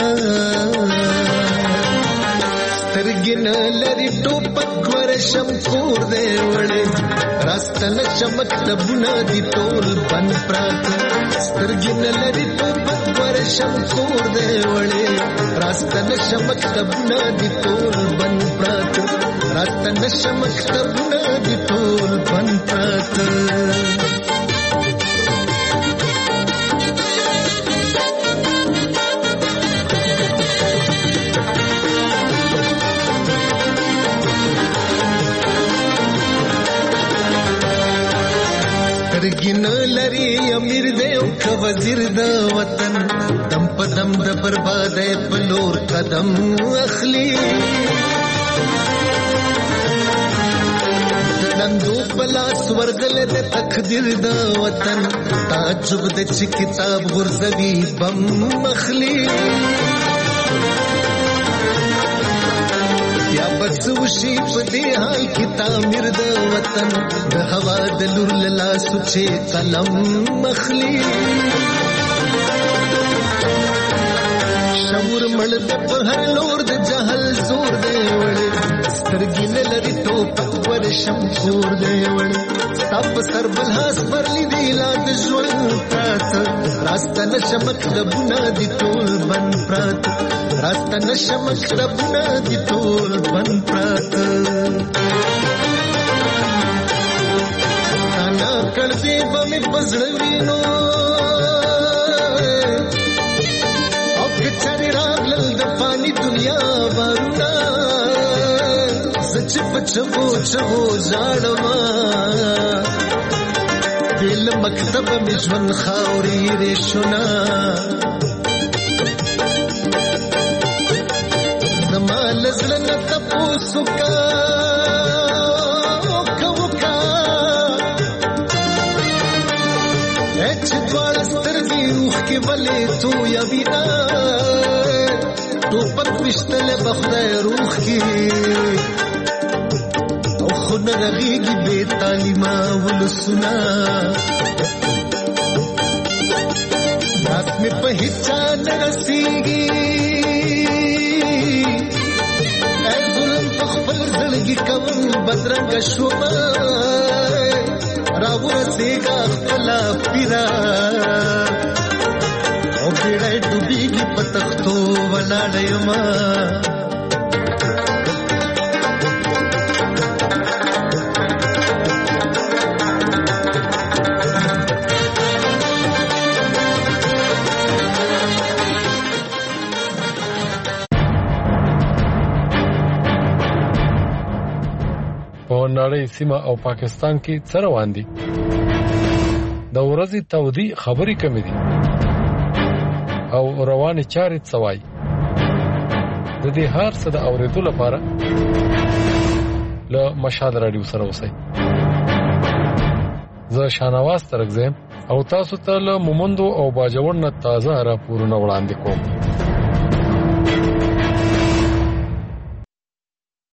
[SPEAKER 11] سترګن لري ټوپک ورشم کور دی وړي راستل چمک تبونه دي ټول بن پرات سترګن لري ټوپک ورشم کور دی وړي راستل چمک تبونه دي ټول بن پرات راستل چمک تبونه دي ټول بن پرات. سترګن لري امیر دی او که وزیر د وطن دم په دم د بربادۍ په لور قدم اخلي د لندو په لاس ورغلی د تقدیر د وطن تعجب د چې کتاب غورځوي بم اخلي یا بس وشي په دې حال کې تعمیر د وطن د هوا د لور له سوچې قلم مخلي شعور مړ د په هر لور د جهل زور دی وړي سترګې لري ټوپک ورشم کور دی وړي سب سر بلحاس برلی دی لا د ژوند پرات راسته نشمک لبونه دي ټول بن پرات راسته نشمک لبونه دي ټول بن پرات انا کړ دې به مې پزړوینو او کچري راغلل د پانی دنیا بارونا سچ پچو چو زړما دل مکتب می ژوند خاوري رښنا زمال زلن تپوسو کا کوکا اچ دوړسترګي روح کې ولې تو یا وینا تو پک وشتل بخدای روح کې خود رغیگی بے تعلیمہ ولسنا راست میں پہچان رسیگی اے ظلم پخبر زلگی کون بدرنگ شوما راو رسیگا خلا پیرا او بیڑای ڈوبیگی پتختو ولا ڈیما
[SPEAKER 12] نړۍ سیمه او پاکستان کې څه روان دي د ورځې تودي خبرې کمې دي او روانې چارې څوای د دې هر څه د اورېدو لپاره له مشال رادیو سره اوسئ. زه شانواز ترک زم او تاسو ته له مومندو او باجوړ نه تازه راپورونه وړاندې کوم.